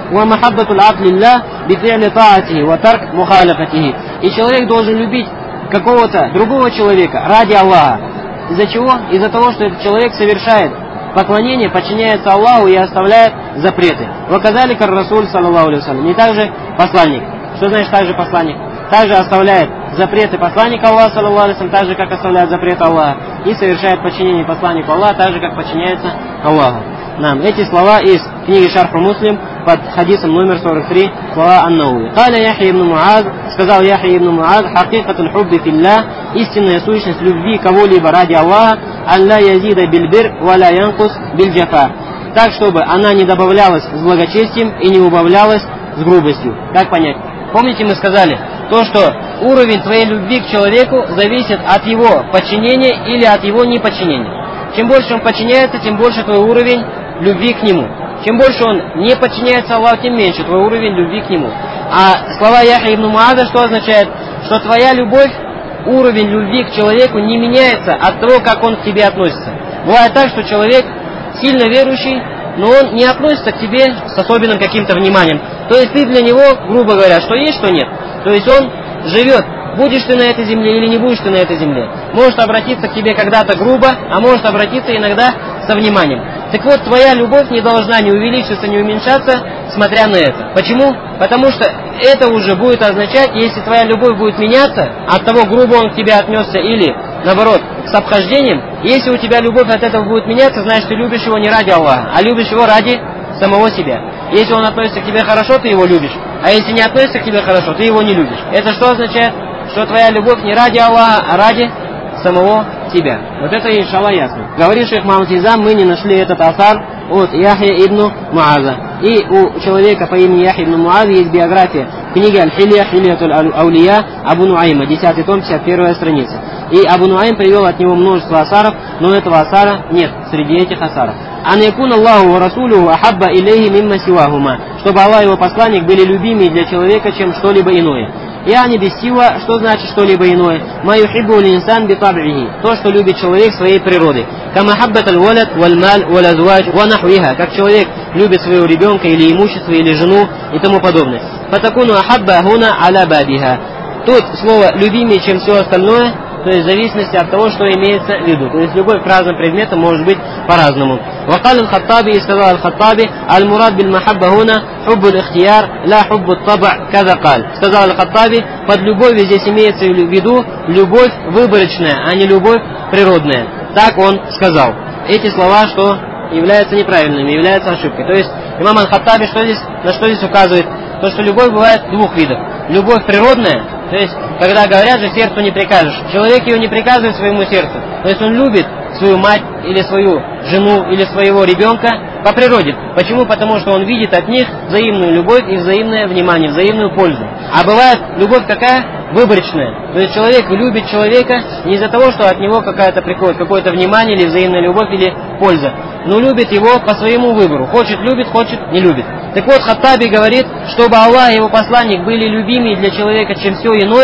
и человек должен любить какого-то другого человека ради Аллаха. Из-за чего? Из-за того, что этот человек совершает поклонение, подчиняется Аллаху и оставляет запреты. Ваказали кар Расуль, саллаллаху алейхи вассалям. Не также посланник. Что значит также посланник? Также оставляет запреты посланника Аллаха, саллаллаху алейхи вассалям, так же, как оставляет запреты Аллаха. И совершает подчинение посланнику Аллаха, так же, как подчиняется Аллаху. Нам эти слова из книги Шарх Муслим под хадисом номер 43, слова Ан-Науи. Каля Яхья ибн Муаз, сказал Яхья ибн Муаз, хакикатуль хубби филля, истинная сущность любви кого-либо ради Аллаха, алла язида бильбир, валя янкус бильджафа. Так, чтобы она не добавлялась с благочестием и не убавлялась с грубостью. Как понять? Помните, мы сказали, то, что уровень твоей любви к человеку зависит от его подчинения или от его неподчинения. Чем больше он подчиняется, тем больше твой уровень любви к нему. Чем больше он не подчиняется Аллаху, тем меньше твой уровень любви к нему. А слова Яхья ибн Муаза что означает? Что твоя любовь, уровень любви к человеку не меняется от того, как он к тебе относится. Бывает так, что человек сильно верующий, но он не относится к тебе с особенным каким-то вниманием. То есть ты для него, грубо говоря, что есть, что нет. То есть он живет, будешь ты на этой земле или не будешь ты на этой земле. Может обратиться к тебе когда-то грубо, а может обратиться иногда со вниманием. Так вот, твоя любовь не должна ни увеличиваться, ни уменьшаться, смотря на это. Почему? Потому что это уже будет означать, если твоя любовь будет меняться, от того, грубо он к тебе отнесся или, наоборот, с обхождением, если у тебя любовь от этого будет меняться, значит, ты любишь его не ради Аллаха, а любишь его ради самого себя. Если он относится к тебе хорошо, ты его любишь, а если не относится к тебе хорошо, ты его не любишь. Это что означает? Что твоя любовь не ради Аллаха, а ради самого себя. Вот это, иншаллах, ясно. Говорит шейх Мухаммад Изам, мы не нашли этот асар от Яхья ибн Муаза. И у человека по имени Яхья ибн Муаза есть биография в книге Аль-Хилья, Хильятуль Аулия, Абу Нуайма, 10 том, 51 страница. И Абу Нуайм привел от него множество асаров, но этого асара нет среди этих асаров. Ан якун Аллаху ва Расулуху ахабба илейхи мимма сивахума, чтобы Аллах и его посланник были любимее для человека, чем что-либо иное. Я не без сила, что значит что-либо иное? Ма юхиббу линсан би таб'ихи, то, что любит человек своей природой. Кама хаббат аль-валад валь-маль валь-азвач ва нахвиха, как человек любит своего ребенка или имущество, или жену и тому подобное. Фатакуну ахабба хуна аля бабиха. Тут слово любимее, чем все остальное, то есть в зависимости от того, что имеется в виду. То есть любовь к разным предметам может быть по-разному. Вакал аль-Хаттаби, и сказал аль-Хаттаби, аль-мурад биль-махабба хуна хуббу аль-ихтияр, ла хуббу ат-таба, каза каль. Сказал аль-Хаттаби, под любовью здесь имеется в виду любовь выборочная, а не любовь природная. Так он сказал. Эти слова, что являются неправильными, являются ошибкой. То есть имам аль-Хаттаби на что здесь указывает? То, что любовь бывает двух видов. Любовь природная, то есть, когда говорят же, сердцу не прикажешь. Человек ее не приказывает своему сердцу. То есть он любит свою мать, или свою жену, или своего ребенка по природе. Почему? Потому что он видит от них взаимную любовь и взаимное внимание, взаимную пользу. А бывает любовь какая? Выборочная. То есть человек любит человека не из-за того, что от него какая-то приходит, какое-то внимание, или взаимная любовь, или польза. Но любит его по своему выбору. Хочет любит, хочет не любит. Так вот, Хаттаби говорит, чтобы Аллах и его посланник были любимее для человека, чем все иное,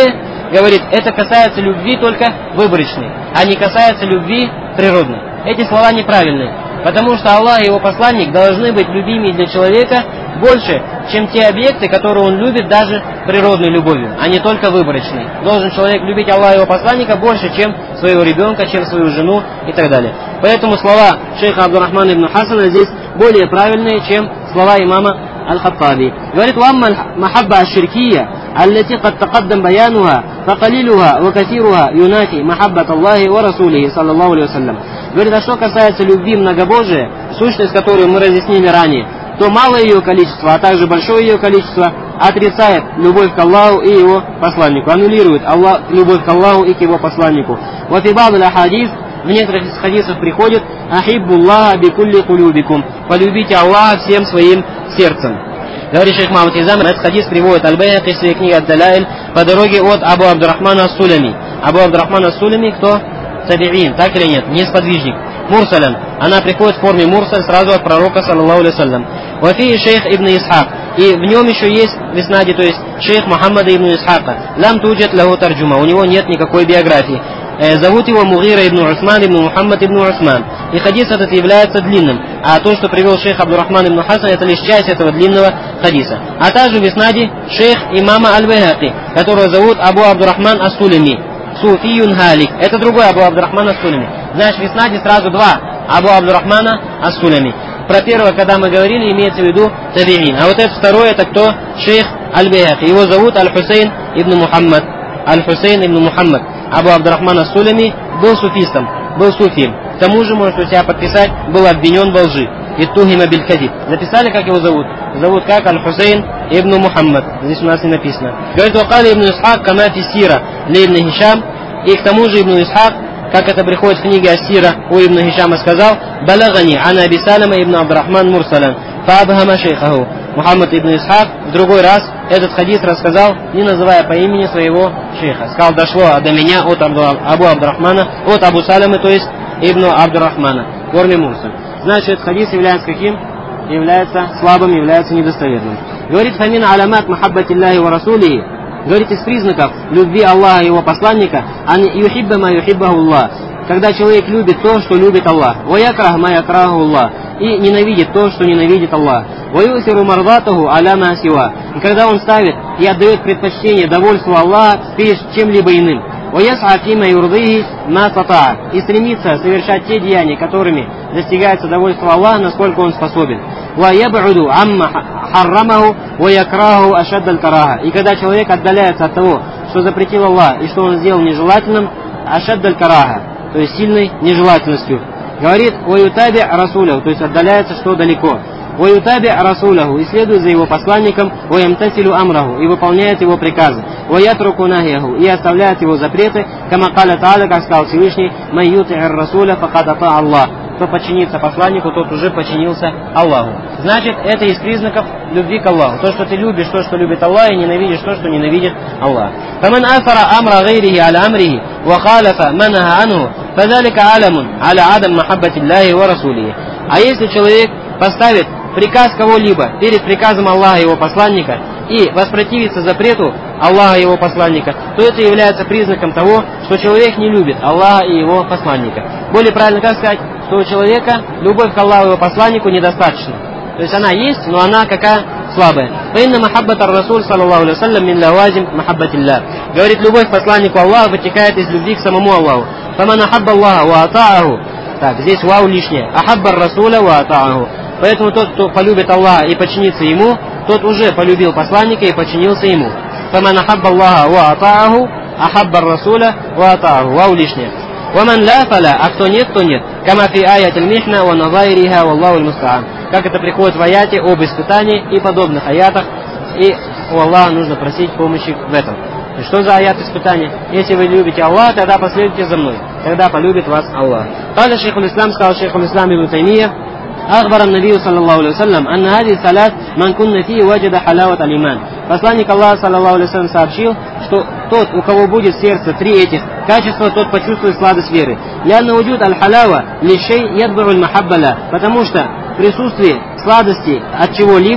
говорит, это касается любви только выборочной, а не касается любви природной. Эти слова неправильные, потому что Аллах и Его посланник должны быть любимыми для человека больше, чем те объекты, которые он любит даже природной любовью, а не только выборочной. Должен человек любить Аллаха и Его посланника больше, чем своего ребенка, чем свою жену и так далее. Поэтому слова шейха Абдуррахмана ибн Хасана здесь более правильные, чем слова имама Аль-Хаттаби. Говорит, «Вамма махабба аш-ширкия, аллати кад тақаддам баянуха, факалилуха ва касируха юнафи махаббат Аллахи ва Расулихи, саллаллаху алейхи вассалям». Говорит, а что касается любви многобожия, сущность которую мы разъяснили ранее, то малое ее количество, а также большое ее количество отрицает любовь к Аллаху и Его посланнику, аннулирует любовь к Аллаху и к Его посланнику. Вот и бабл хадис, в некоторых из хадисов приходит «Ахиббуллаха бикулли кулюбикум», полюбите Аллаха всем своим сердцем. Говорит шейх Мухаммад Изам, этот хадис приводит Аль-Байхаки в своей книге Ад-Далаиль по дороге от Абу Абдуррахмана ас-Сулами. Абу Абдуррахман ас-Сулами кто? Табиин, так или нет? Не сподвижник. Мурсалян. Она приходит в форме мурсаль сразу от пророка, саллаллаху алейхи вассалям. Вафи шейх ибн Исхак. И в нем еще есть в иснаде, то есть шейх Мухаммада ибн Исхака. Лам туджат лаху тарджума. У него нет никакой биографии. Зовут его Мугира ибн Усман ибн Мухаммад ибн Усман. И хадис этот является длинным. А то, что привел шейх Абдуррахман ибн Хасан, это лишь часть этого длинного хадиса. А также в иснаде шейх имама Аль-Байхаки, которого зовут Абу Абдуррахман ас-Сулами. Суфиюн Халик. Это другой Абу Абдуррахман ас-Сулами. Значит, в иснаде сразу два Абу Абдуррахмана ас-Сулами. Про первого, когда мы говорили, имеется в виду табиин. А вот этот второй, это кто? Шейх Аль-Байхаки. Его зовут Аль-Хусейн ибн Мухаммад. Аль-Хусейн ибн Мухаммад. Абу Абдуррахман ас-Сулами был суфистом, был суфием. К тому же, может у себя подписать, был обвинен во лжи. Иттухима биль кадиб. Записали, как его зовут? Зовут как? Аль-Хусейн ибн Мухаммад. Здесь у нас не написано. Говорит, вакали ибн Исхак кама фи сира ли ибн Хишам. И к тому же ибн Исхак, как это приходит в книге Ас-Сира у ибн Хишама, сказал: «Балагани ан Аби Салама ибн Абдуррахман мурсалан, фаабхама шейхаху». Мухаммад ибн Исхак в другой раз этот хадис рассказал, не называя по имени своего шейха. Сказал, дошло до меня от Абу Абдуррахмана, от Абу Саламы, то есть ибн Абдуррахмана, в форме мурсаль. Значит, этот хадис является каким? Является слабым, является недостоверным. Говорит, «Фамин аламат махаббати Аллахи ва Расулихи». Говорит, из признаков любви Аллаха и Его посланника, «Ан юхибба ма юхиббаху Аллах». Когда человек любит то, что любит Аллах. «Ва якрах ма якраху Аллах». И ненавидит то, что ненавидит Аллах. «Ва юсиру мардатаху аля ма сива». И когда он ставит и отдает предпочтение довольству Аллаха перед чем-либо иным. «Ва яс'a фима юрдихи ма статаа». И стремится совершать те деяния, которыми достигается довольство Аллаха, насколько он способен. «Ва яб'уду амма харрамаху ва якраху ашадд аль-караха». И когда человек отдаляется от того, что запретил Аллах и что он сделал нежелательным, ашадд аль-караха, то есть сильной нежелательностью. Говорит, «Ва ютаби расуляху», то есть отдаляется, что далеко. «Ва ютаби расуляху», и следует за его посланником, «Ва ямтасилю амраху», и выполняет его приказы. «Ва ятруку нахьяху», и оставляет его запреты, «Кама каля та'аля», как сказал Всевышний, «Ман юти'ир расуля факад ата Аллах». Кто подчинится посланнику, тот уже подчинился Аллаху. Значит, это из признаков любви к Аллаху. То, что ты любишь, то, что любит Аллах, и ненавидишь то, что ненавидит Аллах. «Фаман асара амра гайрихи аля амрихи, ва халафа манаха анху, фазалика алямун аля адам махаббати Аллахи ва Расулихи». А если человек поставит приказ кого-либо перед приказом Аллаха и Его посланника и воспротивится запрету Аллаха и Его посланника, то это является признаком того, что человек не любит Аллаха и Его посланника. Более правильно как сказать, что у человека любовь к Аллаху и Его посланнику недостаточно. То есть она есть, но она какая? Слабая. «Фаинна махаббат ар-Расуль, саллаллаху алейхи вассалям, мин лавазим махаббатилля». Говорит, любовь к посланнику Аллаха вытекает из любви к самому Аллаху. «Фаман ахабба Аллаха ва атааху». Так, здесь вау лишнее. «Ахабба ар-Расуля ва атааху». Поэтому тот, кто полюбит Аллаха и подчинится Ему, тот уже полюбил посланника и подчинился Ему. «Фаман ахабба Аллаха ва атааху, ахабба ар-Расуля ва атааху». Вау лишнее. «Ваман ла фаля», а кто нет, то нет. «Кама фи аят аль-михна ва назайриха валлаху аль-мустаан». Как это приходит в аяте об испытании и подобных аятах, и у Аллаха нужно просить помощи в этом. И что за аят испытания? Если вы любите Аллаха, тогда последуйте за мной, тогда полюбит вас Аллах. Когда шейхуль ислам, сказал шейхуль ислам ибн Таймия, أخبر النبي صلى الله عليه وسلم أن هذه الثلاث من كن فيه وجد حلاوة الإيمان. Посланник Аллаха, саллаллаху алейхи вассалям, сообщил, что тот, у кого будет в сердце три этих качества, тот почувствует сладость веры. «Лянна уджуд аль-халява лишей ядбару аль-махаббаля», потому что присутствие сладости от чего-либо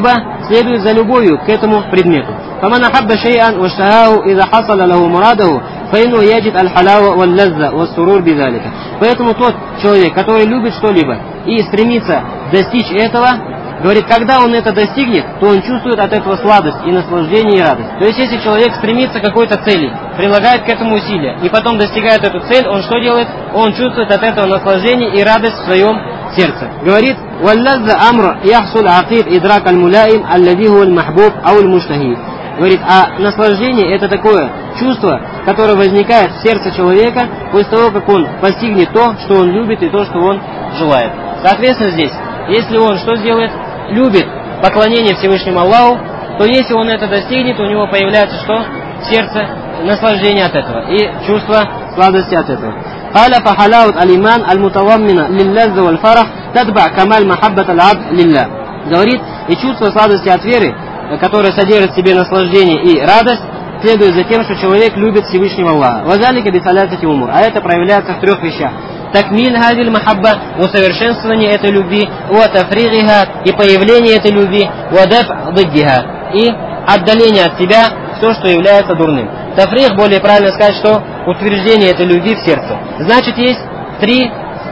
следует за любовью к этому предмету. فمن أحب شيئا واشتهاه إذا حصل له مراده فإنه يجد الحلاوة واللذة والسرور بذلك. Поэтому тот человек, который любит что-либо и стремится достичь этого, говорит, когда он это достигнет, то он чувствует от этого сладость и наслаждение и радость. То есть, если человек стремится к какой-то цели, прилагает к этому усилия, и потом достигает эту цель, он что делает? Он чувствует от этого наслаждение и радость в своем сердце. Говорит, «Валлазза амр яхсул акиб идрак аль-мулаим аллади хуа аль-махбуб ау аль-муштахи». Говорит, а наслаждение это такое чувство, которое возникает в сердце человека после того, как он постигнет то, что он любит и то, что он желает. Соответственно, здесь, если он что сделает? Любит поклонение Всевышнему Аллаху, то если он это достигнет, у него появляется что? В сердце наслаждение от этого и чувство сладости от этого. قال فحلاوة الإيمان المتضمنة للذة والفرح تتبع كمال محبة العبد لله. Говорит, и чувство сладости от веры, которое содержит в себе наслаждение и радость, следует за тем, что человек любит Всевышнего Аллаха. وذلك بثلاثة أمور. А это проявляется в трех вещах. Такмиль хадиль махабба, усовершенствование этой любви, ва тафригиха, и появление этой любви, ва даф диддиха, и отдаление от себя все, что является дурным. Тафриг, более правильно сказать, что утверждение этой любви в сердце. Значит, есть три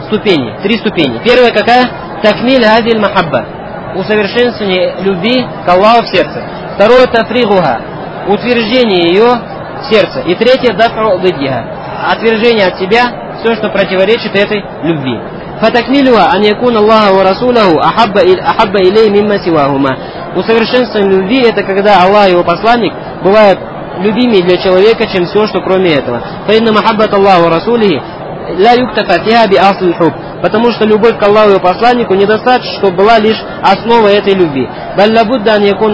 ступени. Первая какая? Такмиль хадиль махабба, усовершенствование любви к Аллаху в сердце. Второе тафригуха, утверждение ее в сердце. И третье даф диддиха, отвержение от себя все, что противоречит этой любви. Фатакмилуа ан якун Аллаху ва расулаху ахабба илей мимма сивахума. Усовершенствование любви это когда Аллах и его посланник бывают любимее для человека, чем все, что кроме этого. Фаинна махаббат Аллаху ва расулихи ла юктафа фиха би аслил хуб. Потому что любовь к Аллаху и его посланнику недостаточно, чтобы была лишь основа этой любви. Балла будда ан якун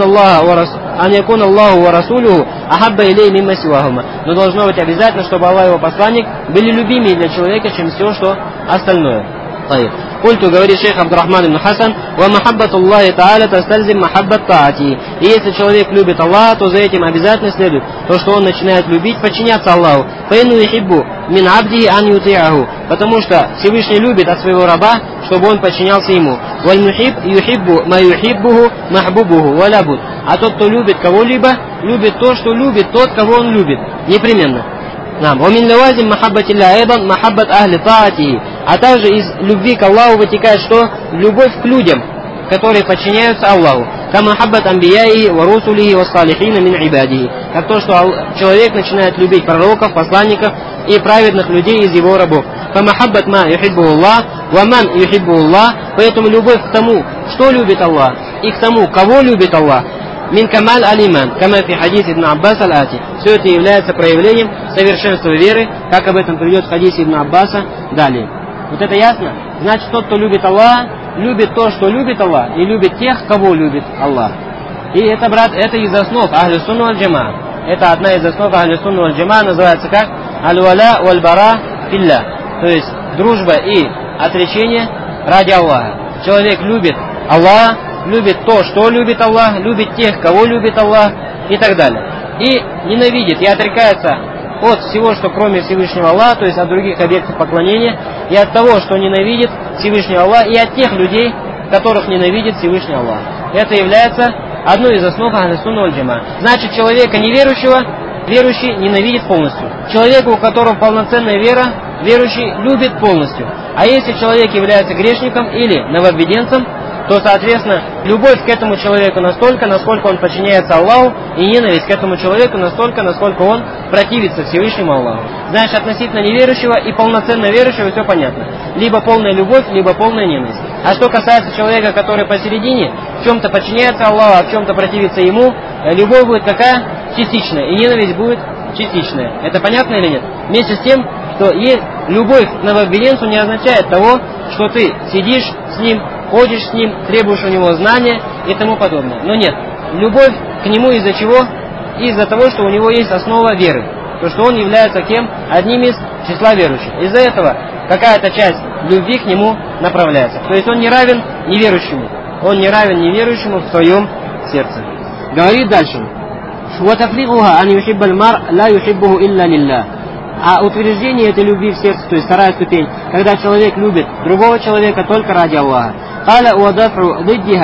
Аллаху ва расулуху ахабба илей мимма сивахума. Но должно быть обязательно, чтобы Аллах и его посланник были любимее для человека, чем все, что остальное. Культу, говорит шейх Абдурахман ибн Хасан, ва махаббату Аллахи та'аля тастальзим махаббат та'ати. И если человек любит Аллаха, то за этим обязательно следует то, что он начинает любить, подчиняться Аллаху. Фаину юхиббу мин абдихи ан юти'аху. Потому что Всевышний любит от своего раба, чтобы он подчинялся ему. Валь мухиб юхиббу ма юхиббуху махбубуху валябуд. А тот, кто любит кого-либо, любит то, что любит тот, кого он любит. Непременно. ومن لوازم محبة الله أيضا محبة أهل طاعته. А также из любви к Аллаху вытекает что? Любовь к людям, которые подчиняются Аллаху. Кама хаббат амбияи ва русулихи ва салихина мин ибадихи. Как то, что человек начинает любить пророков, посланников и праведных людей из его рабов. Фамахаббат ма юхиббу Аллах ва ман юхиббу Аллах. Поэтому любовь к тому, что любит Аллах, и к тому, кого любит Аллах, мин камаль алиман, кама фи хадис ибн Аббас аль-Ати. Все это является проявлением совершенства веры, как об этом придет в хадисе ибн Аббаса далее. Вот это ясно? Значит, тот, кто любит Аллаха, любит то, что любит Аллах, и любит тех, кого любит Аллах. И это, брат, это из основ Ахлю Сунна валь Джамаа. Это одна из основ Ахлю Сунна валь Джамаа, называется как аль-валя валь-бара филля. То есть дружба и отречение ради Аллаха. Человек любит Аллаха, любит то, что любит Аллах, любит тех, кого любит Аллах и так далее. И ненавидит и отрекается от всего, что кроме Всевышнего Аллаха, то есть от других объектов поклонения, и от того, что ненавидит Всевышний Аллах, и от тех людей, которых ненавидит Всевышний Аллах. Это является одной из основ Ахлю Сунна валь Джамаа. Значит, человека неверующего, верующий ненавидит полностью. Человека, у которого полноценная вера, верующий любит полностью. А если человек является грешником или нововведенцем, то, соответственно, любовь к этому человеку настолько, насколько он подчиняется Аллаху, и ненависть к этому человеку настолько, насколько он противится Всевышнему Аллаху. Знаешь, относительно неверующего и полноценно верующего все понятно. Либо полная любовь, либо полная ненависть. А что касается человека, который посередине, в чем-то подчиняется Аллаху, а в чем-то противится ему, любовь будет какая? Частичная, и ненависть будет частичная. Это понятно или нет? Вместе с тем, что любовь к нововведенцу не означает того, что ты сидишь с ним, ходишь с ним, требуешь у него знания и тому подобное. Но нет, любовь к нему из-за чего? Из-за того, что у него есть основа веры. То, что он является кем? Одним из числа верующих. Из-за этого какая-то часть любви к нему направляется. То есть он не равен неверующему. Он не равен неверующему в своем сердце. Говорит дальше. وَتَفْرِغُهَا أَنْ يُحِبَّ الْمَرْءَ لَا يُحِبُّهُ إِلَّا لِلَّهِ. А утверждение этой любви в сердце, то есть вторая ступень, когда человек любит другого человека только ради Аллаха. قال ودفع ضدها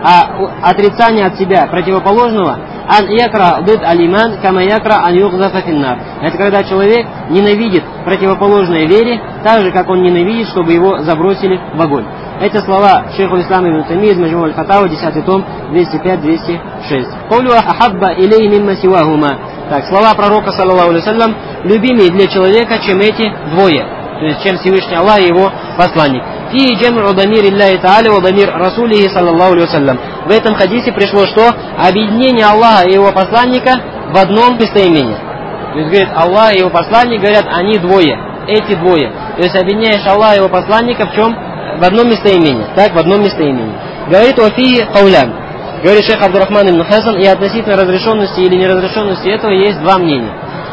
А отрицание от себя противоположного ан якра дыд алиман кама якра ан югзафа финнар. Это когда человек ненавидит противоположной вере, так же, как он ненавидит, чтобы его забросили в огонь. Эти слова шейху ислама ибн Таймия из Маджму аль-Фатава, 10 том, 205-206. Каулю ахабба илей мимма сивахума. Так, слова пророка, саллаллаху алейхи вассалям, любимее для человека, чем эти двое. То есть, чем Всевышний Аллах и его посланник. Фи джам'у дамир Аллахи та'аля ва дамир расулихи, саллаллаху алейхи вассалям. В этом хадисе пришло, что объединение Аллаха и его посланника в одном местоимении. То есть, говорит, Аллах и его посланник, говорят, они двое, эти двое. То есть, объединяешь Аллаха и его посланника в чем? В одном местоимении. Так, в одном местоимении. Говорит офи каулян. Говорит шейх Абдурахман ибн Хасан, и относительно разрешенности или неразрешенности этого есть два мнения.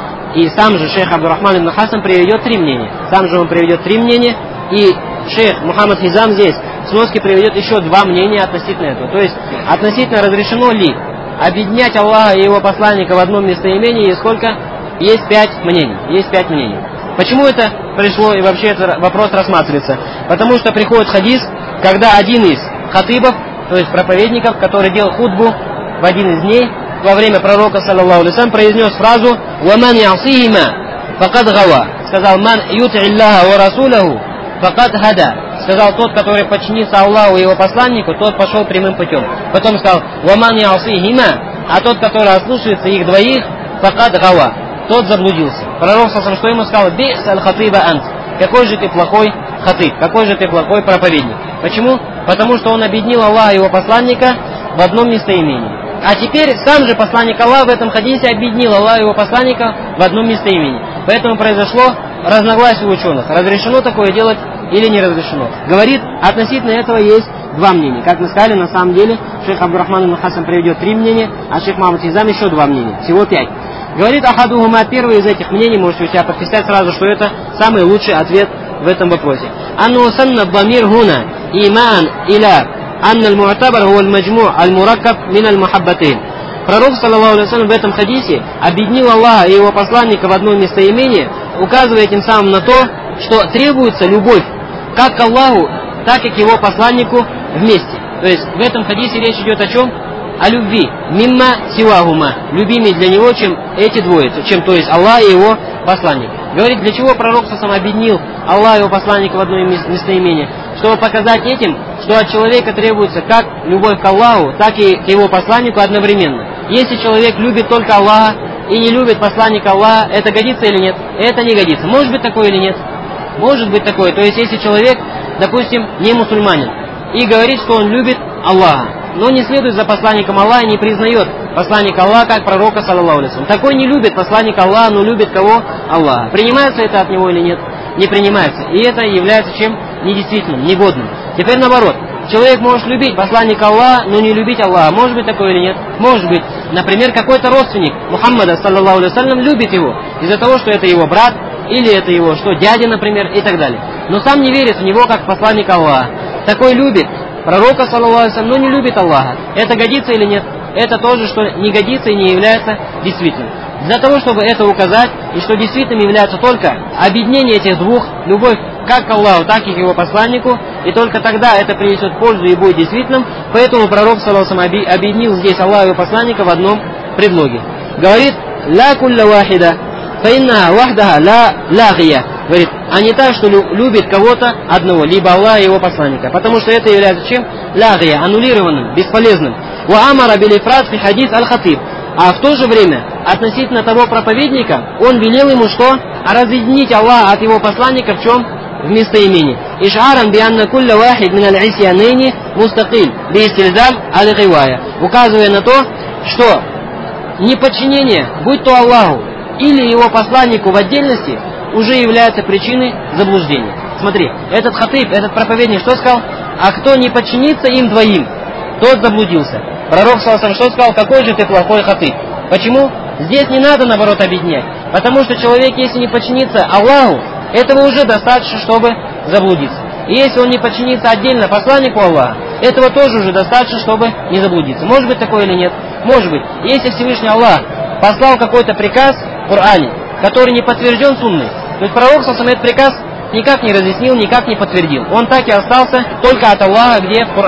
И сам же шейх Абдурахман ибн Хасан приведет три мнения. Сам же он приведет три мнения. И шейх Мухаммад Хизам здесь в сноске приведет еще два мнения относительно этого. То есть, относительно разрешено ли объединять Аллаха и его посланника в одном местоимении, и сколько? Есть 5 мнений. Есть 5 мнений. Почему это пришло и вообще этот вопрос рассматривается? Потому что приходит хадис, когда один из хатыбов, то есть проповедников, который делал хутбу в один из дней, во время пророка, саллаллаху алейхи вассалям, произнес фразу «Ваман ясихима факад гава». Сказал «Ман юти Аллаха ва расулаху факад хада». Сказал тот, который подчинится Аллаху и его посланнику, тот пошел прямым путем. Потом сказал «Ваман ясихима», а тот, который ослушается их двоих, факад гава, тот заблудился. Пророк, что ему сказал «Бис аль-хатиба ант». Какой же ты плохой хатиб, какой же ты плохой проповедник. Почему? Потому что он объединил Аллаха и его посланника в одном местоимении. А теперь сам же посланник Аллаха в этом хадисе объединил Аллаха и его посланника в одном местоимении. Поэтому произошло разногласие у ученых. Разрешено такое делать или не разрешено. Говорит, относительно этого есть два мнения. Как мы сказали, на самом деле, шейх Абдурахман ибн Хасан приведет 3 мнения, а шейх Мухаммад Хизам еще 2 мнения. Всего 5. Говорит ахадухума, первый из этих мнений, можете у себя подписать сразу, что это самый лучший ответ в этом вопросе. Анну санна дамир хуна иман иля анна аль-му'табар хуа аль-маджму' аль-мураккаб мин аль-мухаббатин. Пророк, саллаллаху алейхи вассалям, в этом хадисе объединил Аллаха и его посланника в одно местоимение, указывая тем самым на то, что требуется любовь как к Аллаху, так и к его посланнику вместе. То есть в этом хадисе речь идет о чем? О любви. Мимма сивахума. Любимее для него, чем эти двое, чем то есть Аллах и его посланник. Говорит, для чего пророк сам объединил Аллах и его посланника в одно местоимение? Чтобы показать этим, что от человека требуется как любовь к Аллаху, так и к его посланнику одновременно. Если человек любит только Аллаха и не любит посланника Аллаха, это годится или нет? Это не годится. Может быть такое или нет? Может быть такое. То есть если человек, допустим, не мусульманин и говорит, что он любит Аллаха, но не следует за посланником Аллаха и не признает посланника Аллаха как пророка, саллаллаху алейхи вассалям. Такой не любит посланника Аллаха, но любит кого? Аллаха. Принимается это от него или нет? Не принимается. И это является чем? Недействительным, негодным. Теперь наоборот. Человек может любить посланника Аллаха, но не любить Аллаха. Может быть такое или нет? Может быть. Например, какой-то родственник Мухаммада, саллаллаху алейхи вассалям, любит его из-за того, что это его брат, или это его, что дядя, например, и так далее. Но сам не верит в него как посланника Аллаха. Такой любит пророка, саллаллаху алейхи вассалям, но не любит Аллаха. Это годится или нет? Это тоже, что не годится и не является действительным. Для того, чтобы это указать, и что действительным является только объединение этих двух, любовь как к Аллаху, так и к его посланнику, и только тогда это принесет пользу и будет действительным, поэтому пророк, саллаллаху алейхи вассалям, объединил здесь Аллаха и его посланника в одном предлоге. Говорит, ла кулля вахида, фаинна вахдаха ла лагия. Говорит, а не так, что любит кого-то одного, либо Аллаха и его посланника. Потому что это является чем? Лагия, аннулированным, бесполезным. Ва амара билифрат фи хадис аль-хатиб. А в то же время, относительно того проповедника, он велел ему что? Разъединить Аллаха от его посланника в чем? В местоимении. Ишаран бианна кулля вахид мин аль-исьянейни мустакиль биистильзам аль-гивая. Указывая на то, что неподчинение, будь то Аллаху или его посланнику в отдельности, уже является причиной заблуждения. Смотри, этот хатиб, этот проповедник что сказал? А кто не подчинится им двоим, тот заблудился. Пророк саллаллаху что сказал? Какой же ты плохой хатиб. Почему? Здесь не надо наоборот объединять. Потому что человек, если не подчинится Аллаху, этого уже достаточно, чтобы заблудиться. И если он не подчинится отдельно посланнику Аллаха, этого тоже уже достаточно, чтобы не заблудиться. Может быть такое или нет? Может быть. Если Всевышний Аллах послал какой-то приказ в Коране, который не подтвержден сунной, то есть пророк саллаллаху этот приказ никак не разъяснил, никак не подтвердил. Он так и остался только от Аллаха, где в Коране.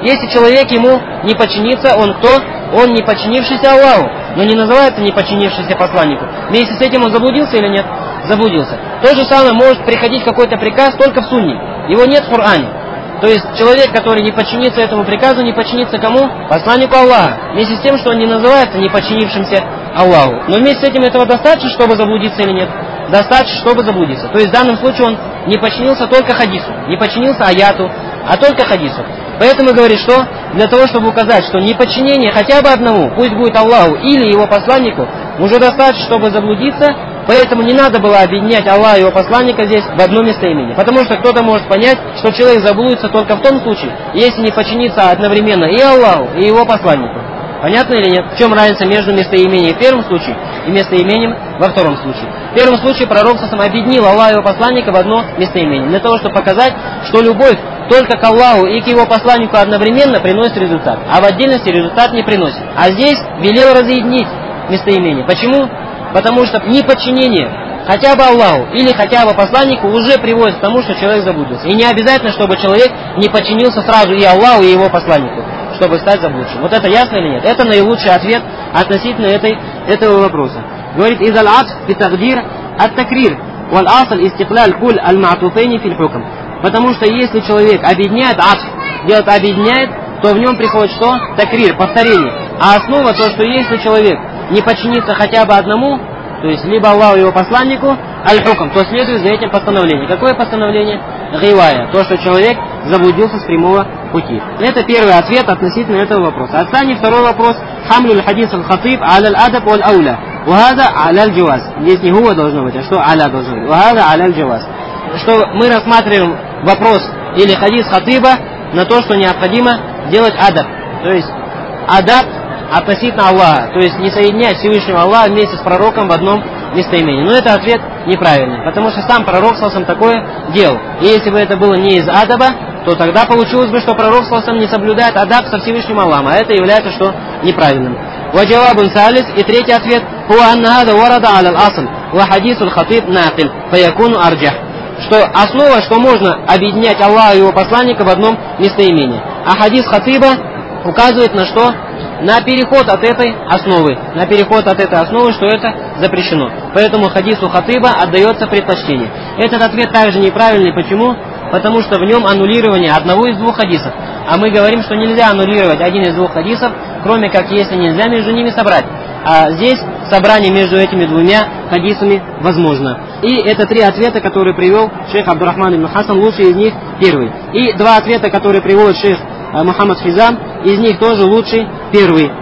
Если человек ему не подчинится, он кто? Он не подчинившийся Аллаху, но не называется не подчинившийся посланнику. Вместе с этим он заблудился или нет? Заблудился. То же самое может приходить какой-то приказ только в сунне. Его нет в Коране. То есть человек, который не подчинится этому приказу, не подчинится кому? Посланнику Аллаха. Вместе с тем, что он не называется не подчинившимся Аллаху. Но вместе с этим этого достаточно, чтобы заблудиться или нет? Достаточно, чтобы заблудиться. То есть в данном случае он не подчинился только хадису, не подчинился аяту, а только хадису. Поэтому говорит, что для того, чтобы указать, что неподчинение хотя бы одному, пусть будет Аллаху или его посланнику, уже достаточно, чтобы заблудиться. Поэтому не надо было объединять Аллаха и его посланника здесь в одно местоимение. Потому что кто-то может понять, что человек заблудится только в том случае, если не подчинится одновременно и Аллаху, и его посланнику. Понятно или нет? В чем разница между местоимением в первом случае и местоимением во втором случае? В первом случае пророк сам объединил Аллаха и его посланника в одно местоимение. Для того, чтобы показать, что любовь только к Аллаху и к его посланнику одновременно приносит результат, а в отдельности результат не приносит. А здесь велел разъединить местоимение. Почему? Потому что неподчинение хотя бы Аллаху или хотя бы посланнику уже приводит к тому, что человек заблудился. И не обязательно, чтобы человек не подчинился сразу и Аллаху, и его посланнику, чтобы стать заблудшим. Вот это ясно или нет? Это наилучший ответ относительно этого вопроса. Говорит, «Изаль атф фи тагдир ат-такрир, валь асл истиклаль куль аль-ма'туфейни фил хукм». Потому что если человек объединяет атф, делает объединяет, то в нем приходит что? Такрир, повторение. А основа то, что если человек не подчинится хотя бы одному, то есть либо Аллаху и его посланнику, аль-хукм, то следует за этим постановление. Какое постановление? Гивая, то, что человек заблудился с прямого пути. Это первый ответ относительно этого вопроса. Отстань второй вопрос. Хамлюль хадис аль-хатиб аль адаб валь ауля. Вахада аля аль-джаваз. Здесь не гува должно быть, а что аля должно быть. Вахада аля аль-джаваз. Что мы рассматриваем вопрос или хадис хатиба на то, что необходимо делать адаб. То есть адаб относительно Аллаха, то есть не соединять Всевышнего Аллаха вместе с пророком в одном местоимении. Но это ответ неправильный, потому что сам пророк саллаллаху такое делал. И если бы это было не из адаба, то тогда получилось бы, что пророк саллаллаху не соблюдает адаб со Всевышним Аллахом, а это является что неправильным. Ваджавабун салис, и третий ответ, хуа анна хада варада аля ал-асл, ва хадисуль хатиб нақил, фаякуну арджах. Что основа, что можно объединять Аллаха и его посланника в одном местоимении. А хадис хатиба указывает на что? На переход от этой основы. На переход от этой основы, что это запрещено. Поэтому хадису хатиба отдается предпочтение. Этот ответ также неправильный. Почему? Потому что в нем аннулирование одного из двух хадисов. А мы говорим, что нельзя аннулировать один из двух хадисов, кроме как если нельзя между ними собрать. А здесь собрание между этими двумя хадисами возможно. И это три ответа, которые привел шейх Абдурахман ибн Хасан, лучший из них первый. И два ответа, которые приводит шейх Мухаммад Хизам, из них тоже лучший первый.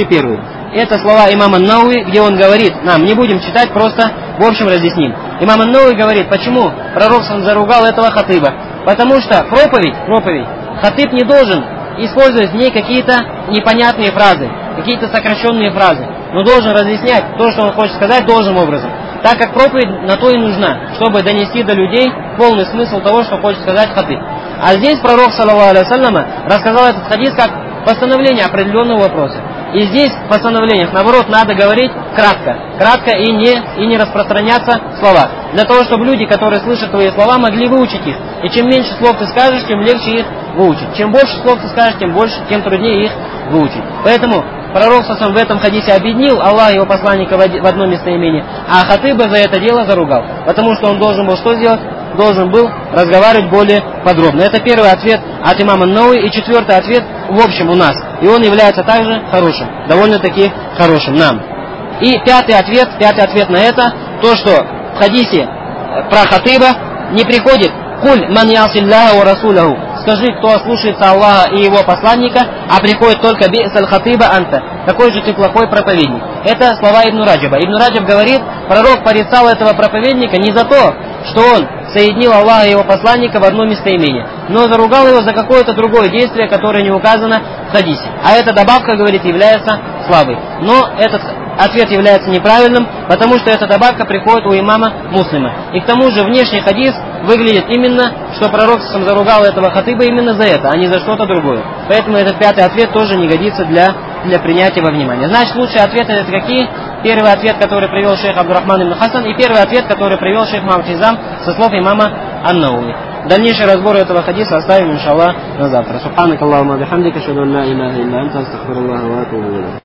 Это слова имама Науи, где он говорит, нам не будем читать, просто в общем разъясним. Имам Науи говорит, почему пророк заругал этого хатиба. Потому что проповедь, хатиб не должен использовать в ней какие-то непонятные фразы, какие-то сокращенные фразы, но должен разъяснять то, что он хочет сказать, должным образом. Так как проповедь на то и нужна, чтобы донести до людей полный смысл того, что хочет сказать хатиб. А здесь пророк, саллаллаху алейхи ва саллям, рассказал этот хадис как постановление определенного вопроса. И здесь в постановлениях, наоборот, надо говорить кратко и не распространяться в словах. Для того, чтобы люди, которые слышат твои слова, могли выучить их. И чем меньше слов ты скажешь, тем легче их выучить. Чем больше слов ты скажешь, тем труднее их выучить. Поэтому пророк сам в этом хадисе объединил Аллаха и его посланника в одно местоимение, а хатиба за это дело заругал. Потому что он должен был что сделать? Должен был разговаривать более подробно. Это первый ответ от имама Науи, и четвертый ответ в общем у нас. И он является также хорошим, довольно-таки хорошим нам. И пятый ответ на это, то, что в хадисе про хатиба не приходит «Куль ман ясилляха ва расуляху», скажи, кто ослушается Аллаха и его посланника, а приходит только «Би'саль хатиба анта», какой же ты плохой проповедник. Это слова Ибн Раджаба. Ибн Раджаб говорит, пророк порицал этого проповедника не за то, что он соединил Аллаха и его посланника в одно местоимение, но заругал его за какое-то другое действие, которое не указано в хадисе. А эта добавка, говорит, является слабой. Но этот ответ является неправильным, потому что эта добавка приходит у имама Муслима. И к тому же внешний хадис выглядит именно, что пророк сам заругал этого хатиба именно за это, а не за что-то другое. Поэтому этот пятый ответ тоже не годится для принятия во внимание. Значит, лучшие ответы это какие? Первый ответ, который привел шейх Абдурахман ибн Хасан, и первый ответ, который привел шейх Мухаммад Хизам со слов имама Ан-Науи. Дальнейший разбор этого хадиса оставим, иншаллах, на завтра. Субханак Аллахумма бихамдика, ашхаду ан ла иляха илля анта, астагфируллаха ва атубу илейх.